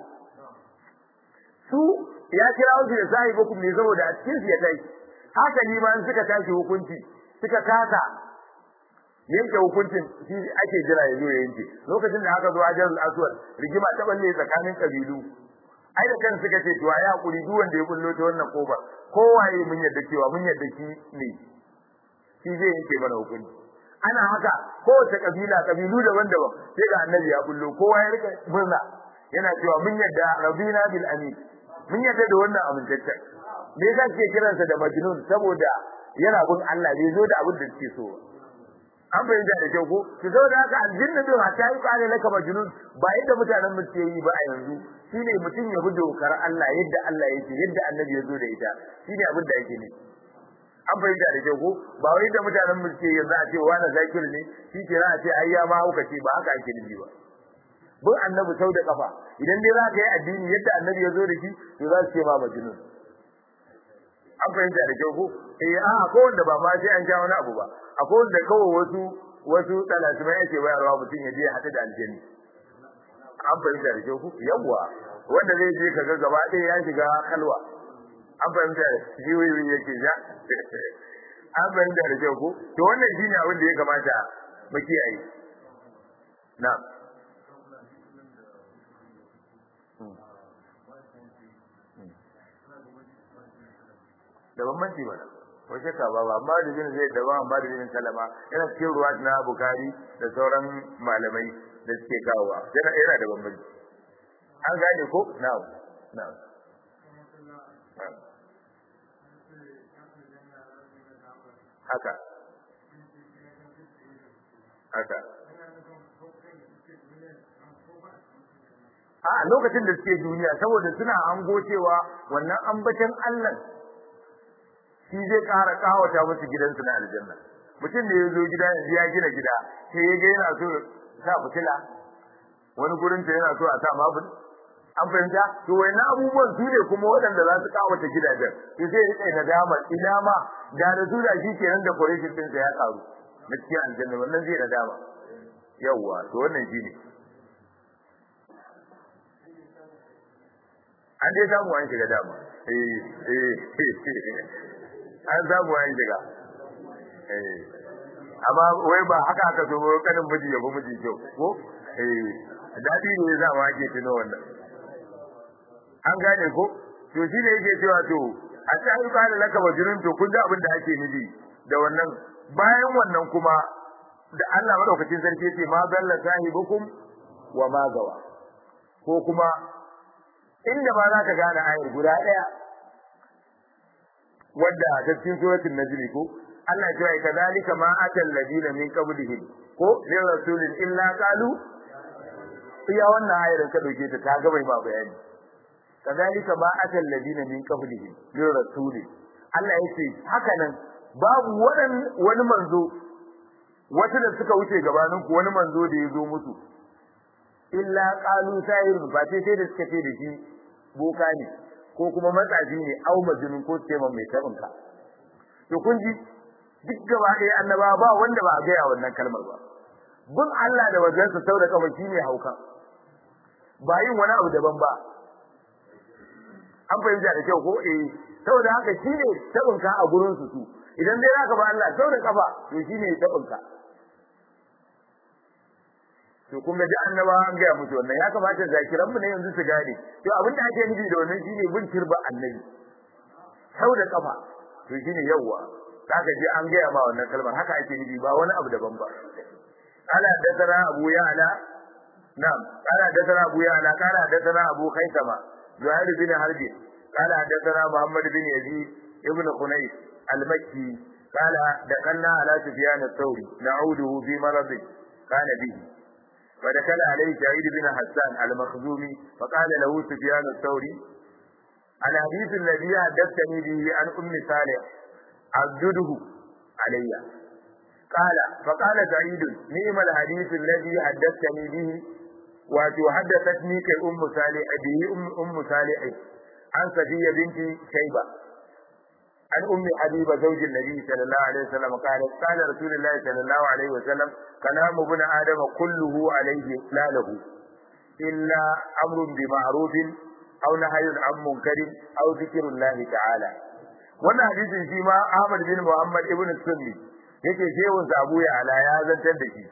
su ya kira wuce da sahibukum ne saboda a cikin ya dai haka ni ma suka tashi hukunci suka kasa yanke hukuncin shi ake jira yazo ya yanke lokacin da aka zo ajarul aswad rigima ta balle tsakanin kabilu ai da kan suka ce to ai hakuri duk wanda ya kullo ta wannan koba kowaye mun yadda cewa mun yadda shi ne shi zai yanke mana hukunci ana haka kowace kabilu daban-daban sai ga annabi ya kullo kowa ya rika murna yana cewa mun yadda rabina bil amin mun yadda da wannan amintaccen me yasa kike kiransa da majnun saboda yana bin Allah bai zo da abin da kike so an bayyana da kyau ko ki zo da haka aljanna din hatta yi kare laka majnun ba yadda mutanen mu ke yi ba a yanzu shine mutum ya bi dokar Allah yadda Allah yake yadda annabi ya zo da ita shine abin da yake ne an bayyana da kyau ko ba wai da mutanen mu ke yanzu a ce wani zakir ne shi ke a ce ai ya ma hauka ce ba haka ake nufi ba bin annabi sau da kafa idan dai za ka yi addini yadda annabi ya zo da shi to za su ce ma majnun an fahimta da kyau ko ko wanda ba ma sai an ja wani abu ba akwai wanda kawai wasu talasimai yake bayarwa mutum ya je ya haɗu da aljanni an fahimta da kyau ko yawwa wanda zai je kaga gaba ɗaya ya shiga halwa an fahimta da jiwoyi yake ja an fahimta da kyau ko to wannan shine abin da ya kamata mu kiyaye na da bambanci ba wace ka ba amma da jin zai da amma da jin kalama yana cikin ruwa na Bukhari da sauran malamai da suke kawowa yana da bambanci an gane ko na'am haka a lokacin da suke duniya saboda suna hango cewa wannan ambatan Allah shi zai ƙara kawata musu gidansu na aljanna mutum da ya zo gida yanzu ya gina gida sai ya ga yana so sa fitila wani gurin ta yana so a sa mabul an fahimta to wayannan abubuwan su ne kuma waɗanda za su kawata gidajen to sai ya kai nadama ina ma da su da shi kenan da decoration din sa ya karu na cikin aljanna wannan zai nadama yawwa to wannan shine an dai samu an shiga dama an samu an shiga amma wai ba haka aka so ba kanin miji ya fi miji kyau ko dadi ne za mu ake tuno wannan an gane ko to shi ne yake cewa to a ta yi kana laka bajirin to kun ga abin da ake nufi da wannan bayan wannan kuma da Allah madaukakin sarki yace ma dalla sahibukum wa ma gawa ko kuma inda ba za ka gane ayar guda daya wadda ta cikin suratul najm ko Allah ya ce kadhalika ma atal ladina min qablihim ko lil rasulin illa qalu iya wannan ayar ka dauke ta ga bai ba bayani kadhalika ma atal ladina min qablihim lil rasulin Allah ya ce haka nan babu wani manzo wata da suka wuce gabanin ku wani manzo da ya zo musu illa qalu sahirun ba sai da suka ce da shi boka ne ko kuma matsafi ne au majnun ko ce mai tabinka to kun ji duk gaba ɗaya annaba ba wanda ba a gaya wannan kalmar ba bin Allah da wajensa sau da kafa shine hauka ba yin wani abu daban ba an fahimta da kyau ko saboda haka shine tabinka a gurin su idan dai zaka ba Allah sau da kafa to shine tabinka to kun ga annaba an ga musu wannan ya kamata zakiran mu ne yanzu su gane to abin da ake nufi da wannan shine bin kirba annabi sau da kafa to shine yawa zaka ji an ga ma wannan kalmar haka ake nufi ba wani abu daban ba ala dasara abu ya'la na'am ala dasara abu ya'la kana dasara abu khaisama zuhair bin harbi kana dasara muhammad bin yazid ibn khunayf al-makki qala dakalna ala sufyan al-thawri na'uduhu fi marad kana bihi فدخل عليه سعيد بن حسان المخزومي فقال له سفيان الثوري الحديث الذي حدثني به عن أم صالح أردده علي فقال سعيد نعم الحديث الذي حدثني به وتحدثتني كأم صالح به أم صالح عن صفية بنت شيبة عن أم حبيبة زوج النبي صلى الله عليه وسلم قال رسول الله صلى الله عليه وسلم كلام ابن آدم كله عليه لا له إلا أمر بمعروف أو نهي عن منكر أو ذكر الله تعالى wannan hadisin shi ma Ahmad bin Muhammad ibn Sunni yake shehun sa Abu Ya'la ya zantar da shi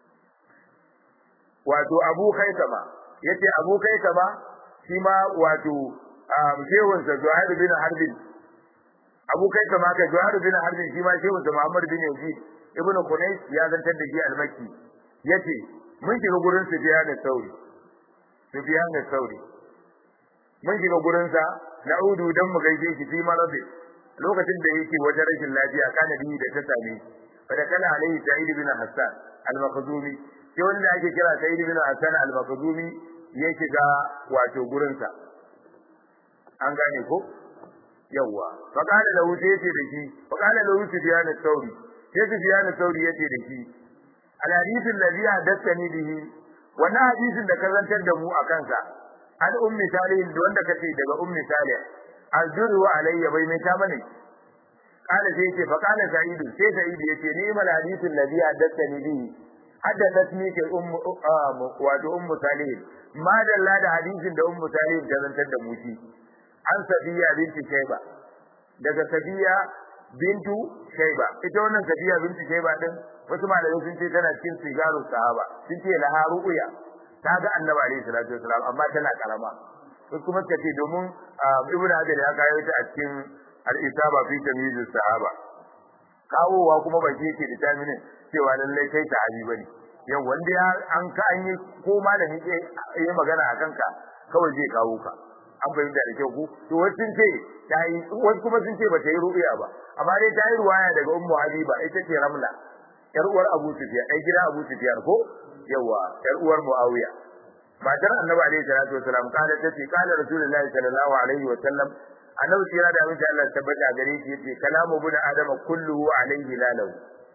wato Abu Khaisama yace Abu Khaisama shi ma wato shehun sa Zuhair bin Harb Abu Khaisama ka Zuhair bin Harb shi ma shehun sa Muhammad bin Yazid ibn Qunais ya zantar da shi al-Makki yace mun shiga gurin Sufyan al-Thawri mun shiga gurin sa na'udu dan mu gaishe shi fi maradi lokacin da yake wajen rashin lafiya kana bi da ta same fa da kana alaihi Sa'id bin Hassan al-Makhzumi sai wanda ake kira Sa'id bin Hassan al-Makhzumi ya shiga wato gurin sa an gane ko yawa fa kana da wuce yace da shi fa kana da wuce Sufyan al-Thawri sai Sufyan al-Thawri yace da shi al-hadith alladhi hadathani bihi wannan hadisin da ka zantar da mu akan sa an ummi salih da wanda kace daga ummi salih azuru alayya bai mai ta bane kana sai yace fa kana sa'id sai sa'id yace ni mal hadithul ladhi hadathani bihi haddathatni ka wato ummu salih ma dalla da hadisin da ummu salih da zantar da mu shi an safiya binti shayba daga safiya bintu shayba ita wannan safiya binti shayba din wasu malamai sun ce tana cikin sigaru sahaba sun ce la haruya ta ga annabi alaihi salatu wasalam amma tana karama wasu kuma suka ce domin ibnu hajar ya kawo ta a cikin al-isaba fi tamyiz sahaba kawowa kuma ba yake determine cewa lallai kai sahabi bane yau wanda ya an ka an yi ko malami ke yi magana akan ka kawai zai kawo ka an fahimta da kyau ku to wasu sun ce ta yi wasu kuma sun ce ba ta yi ru'ya ba amma dai ta yi ruwaya daga ummu habiba ita ce ramla yar uwar abu sufyan ai gida abu sufyan ko yawa yar uwar muawiya matar annabi alaihi salatu wasalam kala tace kala rasulullahi sallallahu alaihi wasallam annabi tira da abin da Allah tabbata gare shi yace kalamu bin adama kulluhu alaihi lalahu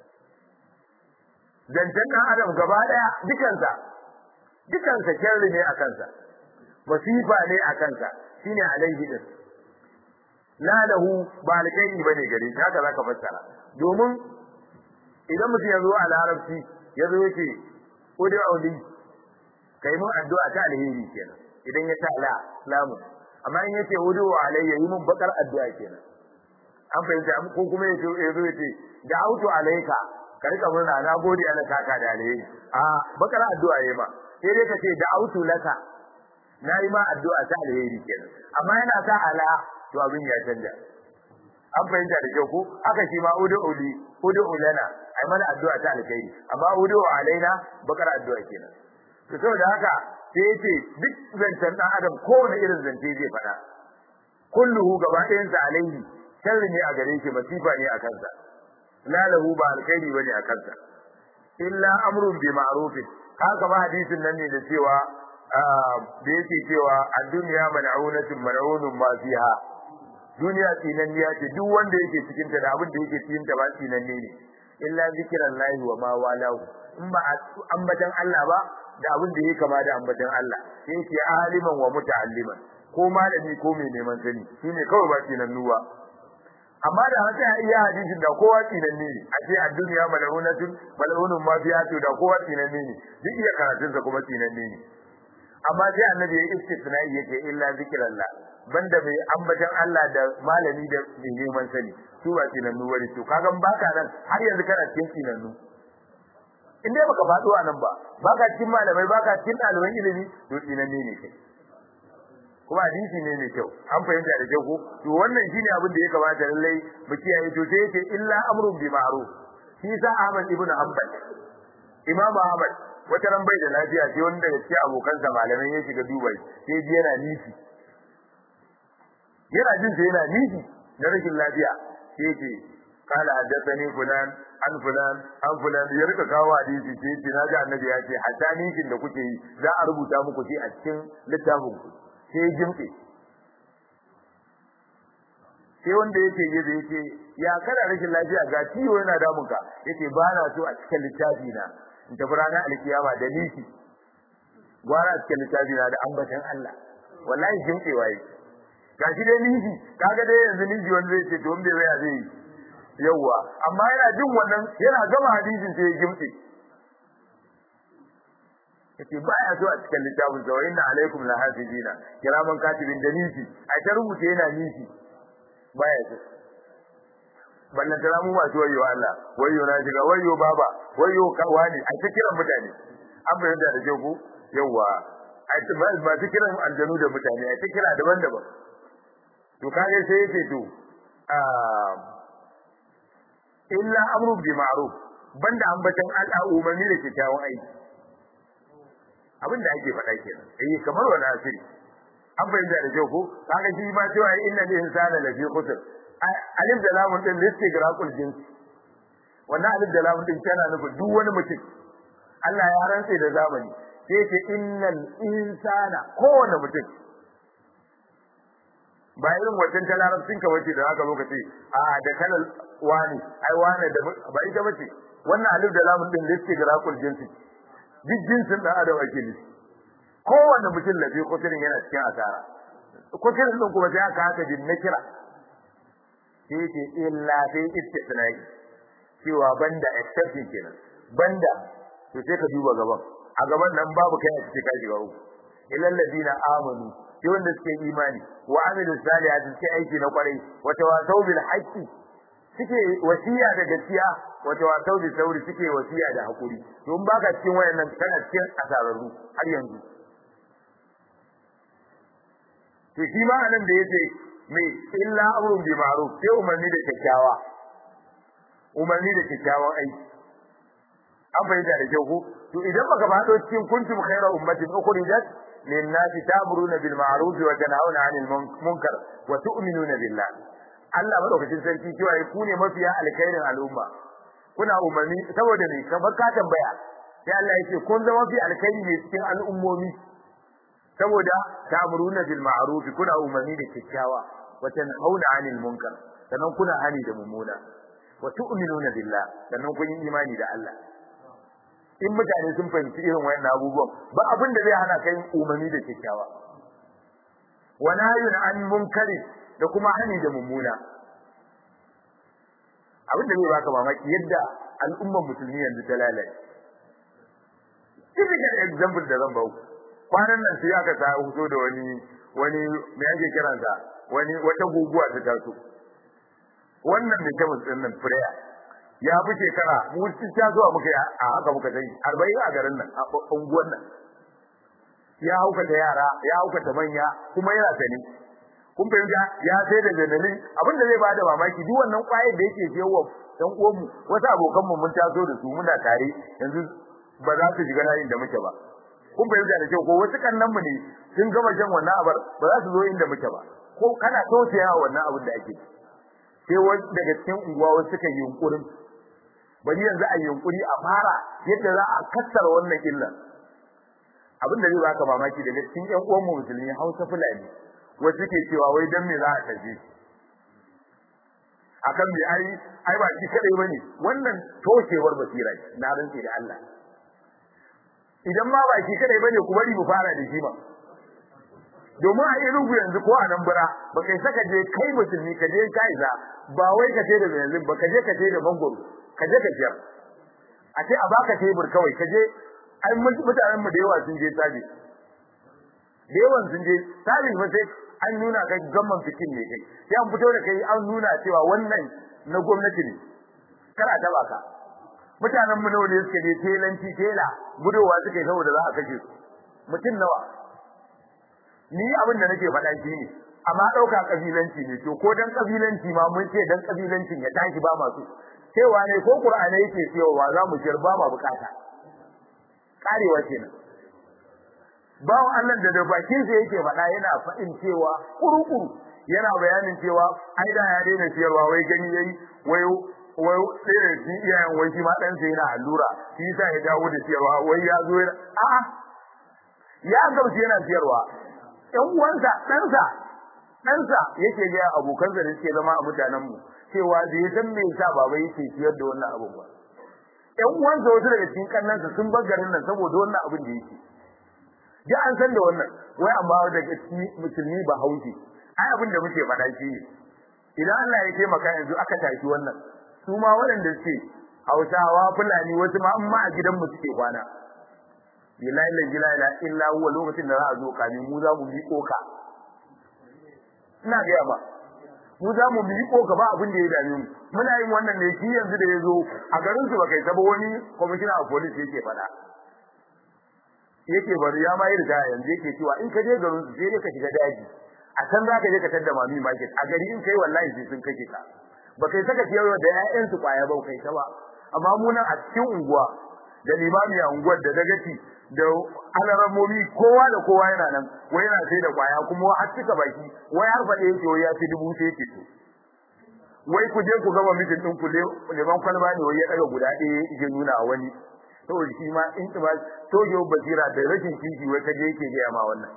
zantan dan adam gaba daya dukansa sharri ne a kansa wasifa ne a kansa shine alaihi din lalahu ba alƙairi bane gare shi haka zaka fassara domin idan mutum ya zo a larabci ya zo yake udi auli kai mun addu'a ta alheri kenan idan ya ta lamu amma in yace wudu alayya yi mun bakar addu'a kenan an fahimta ko kuma yace yazo yace da'utu alayka ka rika murna na gode Allah saka da alheri a bakar addu'a yayi ma sai dai kace da'utu laka nayi ma addu'a ta alheri kenan amma yana ta ala to abin ya canja an fahimta da kyau ko aka shi ma udu lana ai mana addu'a ta alkhairi amma udu alaina bakar addu'a kenan to saboda haka sai yace duk zancen dan adam kowane irin zance zai faɗa kulluhu gaba ɗayan sa alaihi sharri ne a gare shi masifa ne a kansa la lahu ba alkhairi bane a kansa illa amrun bi ma'ruf haka ba hadisin nan ne da cewa da yake cewa ad-dunya mal'unatun mal'unun ma fiha duniya tsinanniya ce duk wanda yake cikin ta da abin da yake cikin ta ba tsinanne ne illa zikrullahi wa ma walahu in ba ambatan Allah ba da abin da yake kama da ambatan Allah sai yake aliman wa muta'alliman ko malami ko mai neman sani shine kawai ba tsinannu ba amma da haka iya hadisin da kowa tsinanne ne a ce ad-dunya mal'unun ma fiha to da kowa tsinanne ne duk iya karatun sa kuma tsinanne ne amma sai annabi ya istisna'i yake illa zikrullah banda mai ambatan Allah da malami da mai neman sani su ba tsinannu bane to kaga baka nan har yanzu kana cikin tsinannu in dai baka fado anan ba baka cikin malamai baka cikin ɗaliban ilimi to tsinanne ne kai kuma hadisi ne mai kyau an fahimta da kyau ko to wannan shine abin da ya kamata lallai mu kiyaye to sai yake illa amrun bi ma'ruf shi sa Ahmad ibn Hanbal Imam Ahmad wata ran bai da lafiya sai wanda daga cikin abokansa malamai ya shiga Dubai sai ji yana nishi yana jin sai yana nishi na rashin lafiya sai yake kala haddathani fulan an fulan ya rika kawo hadisi sai ce naji annabi ya ce hatta nishin da kuke yi za a rubuta muku shi a cikin littafin ku sai jimke sai wanda yake yace ya kada rashin lafiya ga ciwo yana damun ka yace ba na so a cikin littafi na in tafi ranar alkiyama da nishi gwara a cikin littafi na da ambatan Allah wallahi jimke waye gashi dai nishi kaga dai yanzu nishi wanda zai ce to mun bai waya zai yawa amma yana jin wannan yana gama hadisin sai ya jimke yace baya so a cikin littafin sa inna alaikum lahafizina kiraman katibin da nishi a ta rubuta yana nishi baya so ballan tara mu ba wayo Allah wayo na shiga wayo baba wayo wani a ta kiran mutane an bayyana da jego yawa a ta ba ta kiran aljanu da mutane a ta kira daban-daban to kage sai yake to illa amru bi ma'ruf banda ambatan al'ummi da kyakkyawan aiki abinda ake faɗa kenan kamar wani asiri an bayyana da kyau ko kaga shi ma cewa inna lil insana lafi khusr alif da lamun din listigraqul jins wannan alif da lamun din tana nufin duk wani mutum Allah ya rantsa da zamani sai ce innal insana kowane mutum ba irin wajen ta larabcin ka wace da aka lokaci da kalal wani ai wani da ba ita bace wannan alif da lamun din listigraqul jins duk jinsin da adam ake nufi kowanne mutum lafi kusurin yana cikin asara kusurin din kuma sai aka haka bin nakira sai ce illa sai istisnai cewa banda exception kenan banda to sai ka duba gaban a gaban nan babu kai a cikin kaji ga uku illal ladina amanu sai wanda suke imani wa amilus salihati suke aiki na kwarai wa tawasaw bil haqqi suke wasiya da gaskiya wata wasau da sauri suke wasiya da hakuri don baka cikin wayannan kana cikin asararru har yanzu to shi ma anan da yace mai illa amrun bi ma'ruf sai umarni da kyakkyawa aiki an bayyana da kyau ko to idan baka fado cikin kuntum khayra ummatin ukhrijat lin nasi ta'muruna bil ma'ruf wa tanhauna 'anil munkar wa tu'minuna billah Allah madaukakin sarki cewa ku ne mafiya alkhairin al'umma kuna umarni saboda ne kamar ka tambaya sai Allah yake kun zama mafi alkhairi ne cikin al'ummomi saboda ta'muruna bil ma'ruf kuna umarni da kyakkyawa wa tanhauna 'anil munkar sannan kuna hani da mummuna wa tu'minuna billah sannan kun yi imani da Allah in mutane sun fahimci irin wayannan abubuwan ba abin da zai hana kai umarni da kyakkyawa wa nahyun 'an munkari da kuma hani da mummuna abin da zai baka mamaki yadda al'ummar musulmi yanzu ta lalace typical example da zan ba ku kwanan nan sai aka sa hoto da wani me yake kiransa wata guguwa ta taso wannan mai ta musulmin prayer ya fi shekara mu ta zuwa muka a haka muka sai 40 a garin nan a unguwar nan ya hauka da yara ya hauka da manya kuma yana sani kun fahimta ya sai da janalin abin da zai bada mamaki duk wannan kwayar da yake jewa dan uwan mu wasu abokan mu mun taso da su muna tare yanzu ba za su shiga layin da muke ba kun fahimta da kyau ko wasu kannan mu ne sun gama jan wannan abar ba za su zo inda muke ba ko kana tausaya wannan abin da ake sai wani daga cikin unguwa wasu suka yi yunkurin bari yanzu a yunkuri a fara yadda za a kassara wannan illa abin da zai baka mamaki daga cikin ƴan uwan mu musulmi Hausa Fulani wasu ke cewa wai dan me za a taje akan me ai ba shi kadai bane wannan toshewar basira na rantsi da Allah idan ma ba shi kadai bane ku bari mu fara da shi ba domin a irin yanzu ko a nan bura ba kai saka je kai musulmi ka je kaiza ba wai ka ce da yanzu ba ka je ka ce da mangoro ka je ka ciyar a ce a baka tebur kawai ka je ai mutanen mu da yawa sun je sabi da yawan sun je sabi fa sai an nuna kai gamman fikin ne kai sai an fito da kai an nuna cewa wannan na gwamnati ne kar a taba ka mutanen mu nawa ne suka je telanci tela gudowa suka yi saboda za a kashe su mutum nawa ni abin da nake faɗa shi ne amma dauka kabilanci ne to ko dan kabilanci ma mun ce dan kabilancin ya tashi ba masu cewa ne ko qur'ani yake cewa za mu shirba ba bukata karewa kenan bawo Allah da bakin sa yake faɗa yana faɗin cewa kurukuru yana bayanin cewa ai da ya daina ciyarwa wai gani yayi wai sai da shi iyayen wai shi ma dan sai yana allura shi yasa ya dawo da ciyarwa wai ya zo a'a ya gauce yana ciyarwa ɗan uwansa ɗansa yake ga abokansa da suke zama a mutanen mu cewa da ya san me yasa baba yake ciyar da wannan abun ba ɗan uwansa wasu daga cikin kannansa sun bar garin nan saboda wannan abin da yake ji an san da wannan wai amma daga cikin musulmi ba haushi ai abin da muke faɗa shi ne idan Allah ya taimaka yanzu aka tashi wannan su ma waɗanda suke Hausawa Fulani wasu ma amma a gidan mu suke kwana billahi la ilaha illa huwa lokacin da za a zo kamin mu za mu miƙo ka ina ga ba mu za mu miƙo ka ba abin da ya dame mu muna yin wannan ne shi yanzu da yazo a garin su baka saba wani commissioner of police yake fada yake bari ya mai riga yanzu yake cewa in ka je garin su sai ka shiga daji a can za ka je ka tada mami market a gari in kai wallahi sai sun kake ka baka saka ciyarwa da ƴaƴan su kwaya ba kai ta ba amma mu nan a cikin unguwa da limami a unguwar da dagaci da alaramomi kowa da kowa yana nan wai yana sai da kwaya kuma har cika baki wai har fade yake wai ya ci dubu sai yake to wai ku je ku gaba mitin din ku leban kwalba ne wai ya daga guda ɗaya yake nuna a wani saboda shi ma in ba tojo basira da rashin kishi wai kaje yake ga ma wannan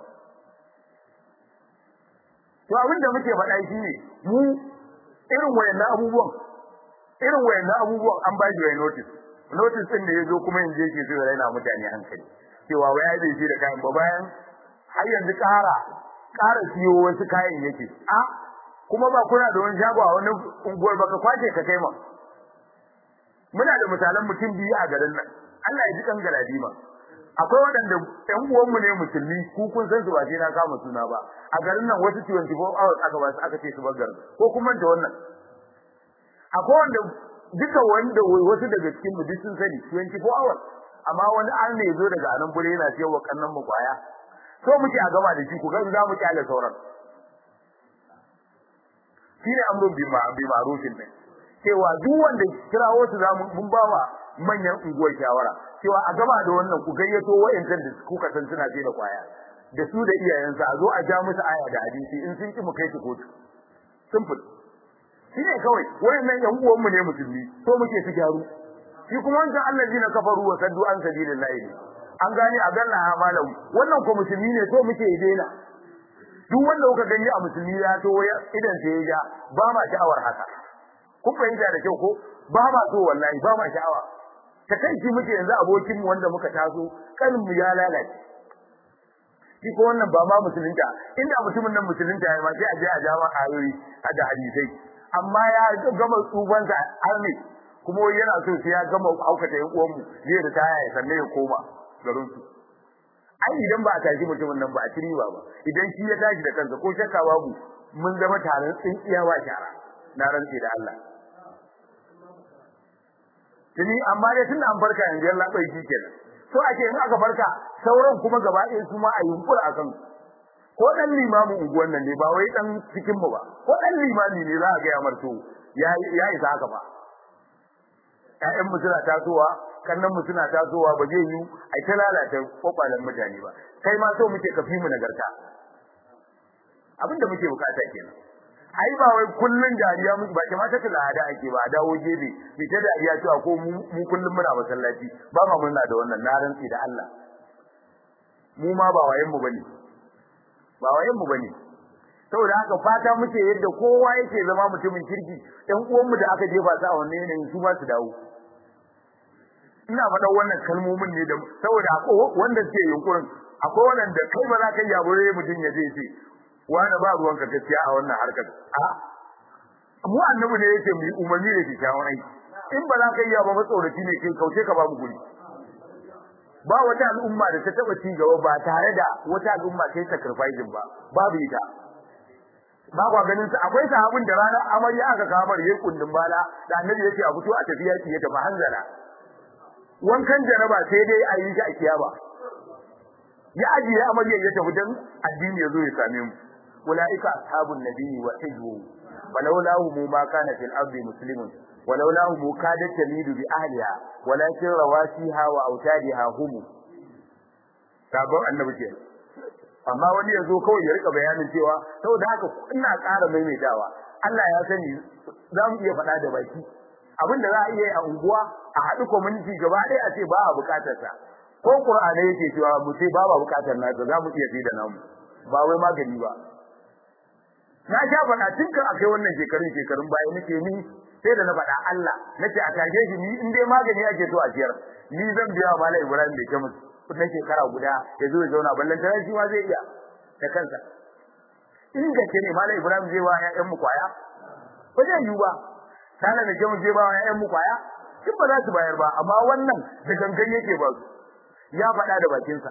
to abin da muke faɗa shi ne mu irin wayannan abubuwan an ba shi notice din da yazo kuma yanzu yake so ya raina mutane hankali cewa wai ai bai shi da kayan ba bayan har yanzu ƙara siyo wasu kayan yake kuma ba kuna da wani shago a wani unguwar baka kwace ka kai ma muna da misalan mutum biyu a garin nan Allah ya ji kan galadima akwai waɗanda ƴan uwanmu ne musulmi ku kun san su ba sai na kama suna ba a garin nan wasu 24 hours aka ba su aka ce su bar garin ko kuma da wannan akwai wanda duka wanda wasu daga cikin mu duk sun sani 24 hours amma wani an ne zo daga anan gure yana cewa kannan mu kwaya so muke a gama da shi ku ga za mu kyale sauran shine amrun bi ma'rufin ne cewa duk wanda kirawo su za mun ba wa manyan unguwar shawara cewa a gaba da wannan ku gayyato wayancan da kuka san suna da kwaya da su da iyayensa a zo a ja musu aya da hadisi in sun ki mu kai su kotu simple shine kawai wayannan yan uwan mu ne musulmi to muke su gyaru shi kuma wancan allazina kafaru wa saddu an sabilillahi an gane a ganna malam wannan ko musulmi ne to muke daina duk wanda kuka gani a musulmi ya to idan sai ya ba ma sha'awar haka kun fahimta da kyau ko ba ma so wallahi ba ma sha'awa ta kai shi muke yanzu abokin mu wanda muka taso kanin mu ya lalace shi ko wannan ba ma musulunta inda mutumin nan musulunta ya ma sai a je a jama ayoyi da hadisai amma ya gama tsufansa har ne kuma yana so sai ya gama aukata yan uwan mu zai da taya ya sanne ya koma garin su ai idan ba a tashi mutumin nan ba a tiri ba idan shi ya tashi da kansa ko shakka babu mun zama taron tsintsiya ba shara na rantsi da Allah tuni amma dai tun an farka yanzu Allah bai shi kenan so ake in aka farka sauran kuma gaba ɗaya su ma a yunkura akan ko dan limamin unguwan nan ne ba wai dan cikin mu ba ko dan limami ne za a ga ya marto ya isa haka ba ƴaƴan mu suna tasowa kannan mu suna tasowa ba zai yi ai ta lalata kokalan mutane ba kai ma so muke kafi mu nagarta abinda muke bukata kenan ai ba wai kullun dariya muke ba ke mata da ake ba dawo gebe bi ta dariya cewa ko mu kullun muna masallaci ba ma murna da wannan na rantsi da Allah mu ma ba wayen mu bane saboda haka fata muke yadda kowa yake zama mutumin kirki ɗan uwan mu da aka jefa su a wannan yanayin su ba su dawo ina faɗa wannan kalmomin ne da saboda wanda suke yunkurin akwai wanda kai ba za ka yabure mutum ya je ce wani ba ruwan ka gaskiya a wannan harkar mu annabi ne yake mu umarni da kyakkyawan aiki in ba za ka yi ba matsoraci ne kai kauce ka ba mu guri ba wata al'umma da ta taba ci gaba ba tare da wata al'umma ta yi sacrificing ba babu ita ba kwa ganin sa akwai sahabin da ranar amarya aka kamar yayin kundin bala da annabi yake a fito a tafiya ki ya tafi hanzala wankan jaraba sai dai a yi shi a kiyaba ya ajiye amarya ya tafi dan addini ya zo ya same mu ulaika ashabun nabiyyi wa hizbu walaulahu ma kana fil ardi muslimun walaulahu kadat tamidu bi ahliha walakin rawasiha wa autadiha hum sabon annabi ke amma wani yazo kawai ya rika bayanin cewa saboda haka ina ƙara maimaitawa Allah ya sani za mu iya faɗa da baki abinda za a iya a unguwa a haɗu community gaba ɗaya a ce ba a buƙatar sa ko Qur'ani yake cewa mu ce ba ba buƙatar nasa za mu iya fi da namu ba wai magani ba na sha faɗa tun kan akai wannan shekarun baya nake ni sai da na faɗa Allah nace a tage shi ni in dai magani ake so a ciyar ni zan biya wa Malam Ibrahim da ke musu na shekara guda ya zo ya zauna ballan tare shi ma zai iya da kansa in gaske ne Malam Ibrahim zai wa ƴaƴan mu kwaya ba zai yi ba sana da ke mu zai ba wa ƴaƴan mu kwaya kin ba za su bayar ba amma wannan da gangan yake ba su ya faɗa da bakinsa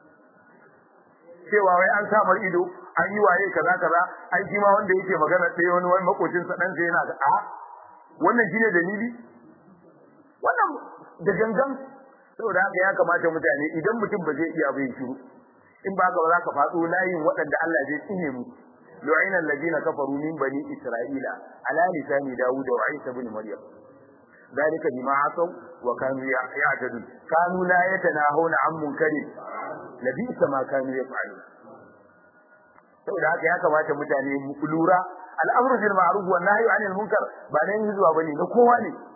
cewa wai an samar ido an yi waye kaza ai shi ma wanda yake magana sai wani makocin sa dan sai yana ga wannan shine dalili wannan da gangan saboda haka ya kamata mutane idan mutum ba zai iya bai shiru in ba ga za ka fado layin waɗanda Allah zai tsine mu lu'ina alladina kafaru min bani isra'ila ala lisani daud wa isa ibn maryam ذلك بما عصوا وكانوا يعتدون كانوا لا يتناهون عن منكر لبئس ما كانوا يفعلون saboda haka ya kamata mutane mu lura al'amru bil ma'ruf wan nahyi 'anil munkar ba ne zuwa bane na kowa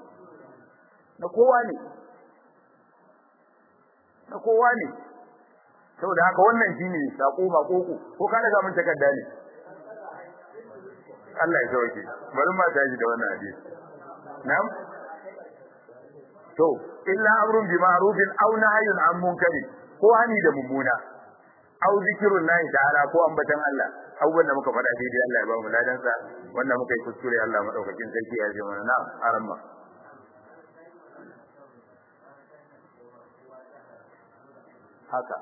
ne saboda haka wannan shine sako ba koko ko ka daga mun takarda ne Allah ya sauke bari ma taji da wannan hadisi na'am to illa amrun bi ma'rufin aw nahyun 'an munkarin ko hani da mummuna aw zikrun lahi ta'ala ko ambatan Allah abubuwan da muka faɗa daidai Allah ya ba mu ladan sa wannan muka yi kuskure Allah madaukakin sarki ya ji mana na aramma haka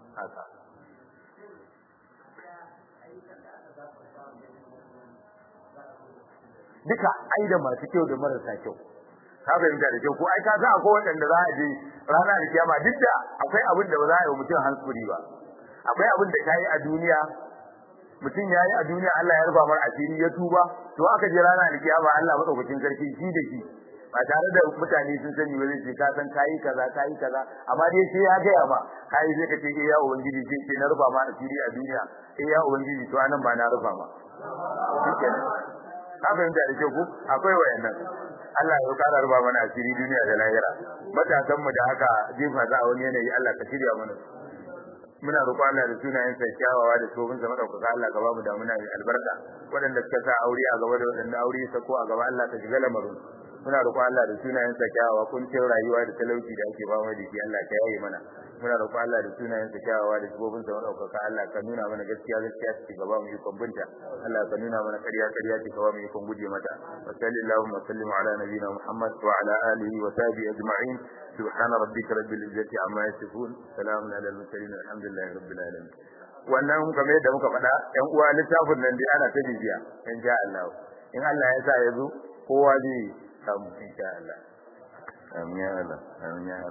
duka ai da masu kyau da marasa kyau ka fahimta da kyau ko ai ka san akwai wanda za a je rana da kiyama duk da akwai abin da ba za a yi mutum hankuri ba akwai abin da kai a duniya mutum yayi a duniya Allah ya rufa mar asiri ya tuba to aka je rana da kiyama Allah madaukakin sarki shi da shi ba tare da mutane sun sani ba zai ce ka san kai kaza amma dai sai ya ga ma kai sai ka ce ya ubangiji sai na rufa ma asiri a duniya ya ubangiji to anan ba na rufa ma shikenan ka fahimta da kyau ko akwai wayannan Allah ya kara ruba mana asiri duniya da lahira matasan mu da haka jefa za a wani yanayi Allah ka shirya mana muna roƙon Allah da sunayen sa kyawawa da tsohon sa madaukaka Allah ka ba mu da muna albarka waɗanda suka sa aure a gaba da waɗanda aure sa ko a gaba Allah ka shiga lamarin muna roƙon Allah da sunayen sa kyawawa kun ce rayuwa da talauci da ake ba mu da shi Allah ka yaye mana muna roƙon Allah da sunayen sa kyawawa da tsohon sa madaukaka Allah ka nuna mana gaskiya ci gaba mu yi kumbunta Allah ka nuna mana ƙarya ci gaba mu yi guje mata wa sallallahu wa sallim ala nabiyina Muhammad wa ala alihi wa sahbihi ajma'in subhana rabbika rabbil izzati amma yasifun salamun ala al mursalin alhamdulillahi rabbil alamin wannan kamar yadda muka faɗa ƴan uwa littafin nan dai ana ta bibiya in sha Allah in Allah ya sa ya zo kowa zai samu in sha Allah amin ya Allah amin ya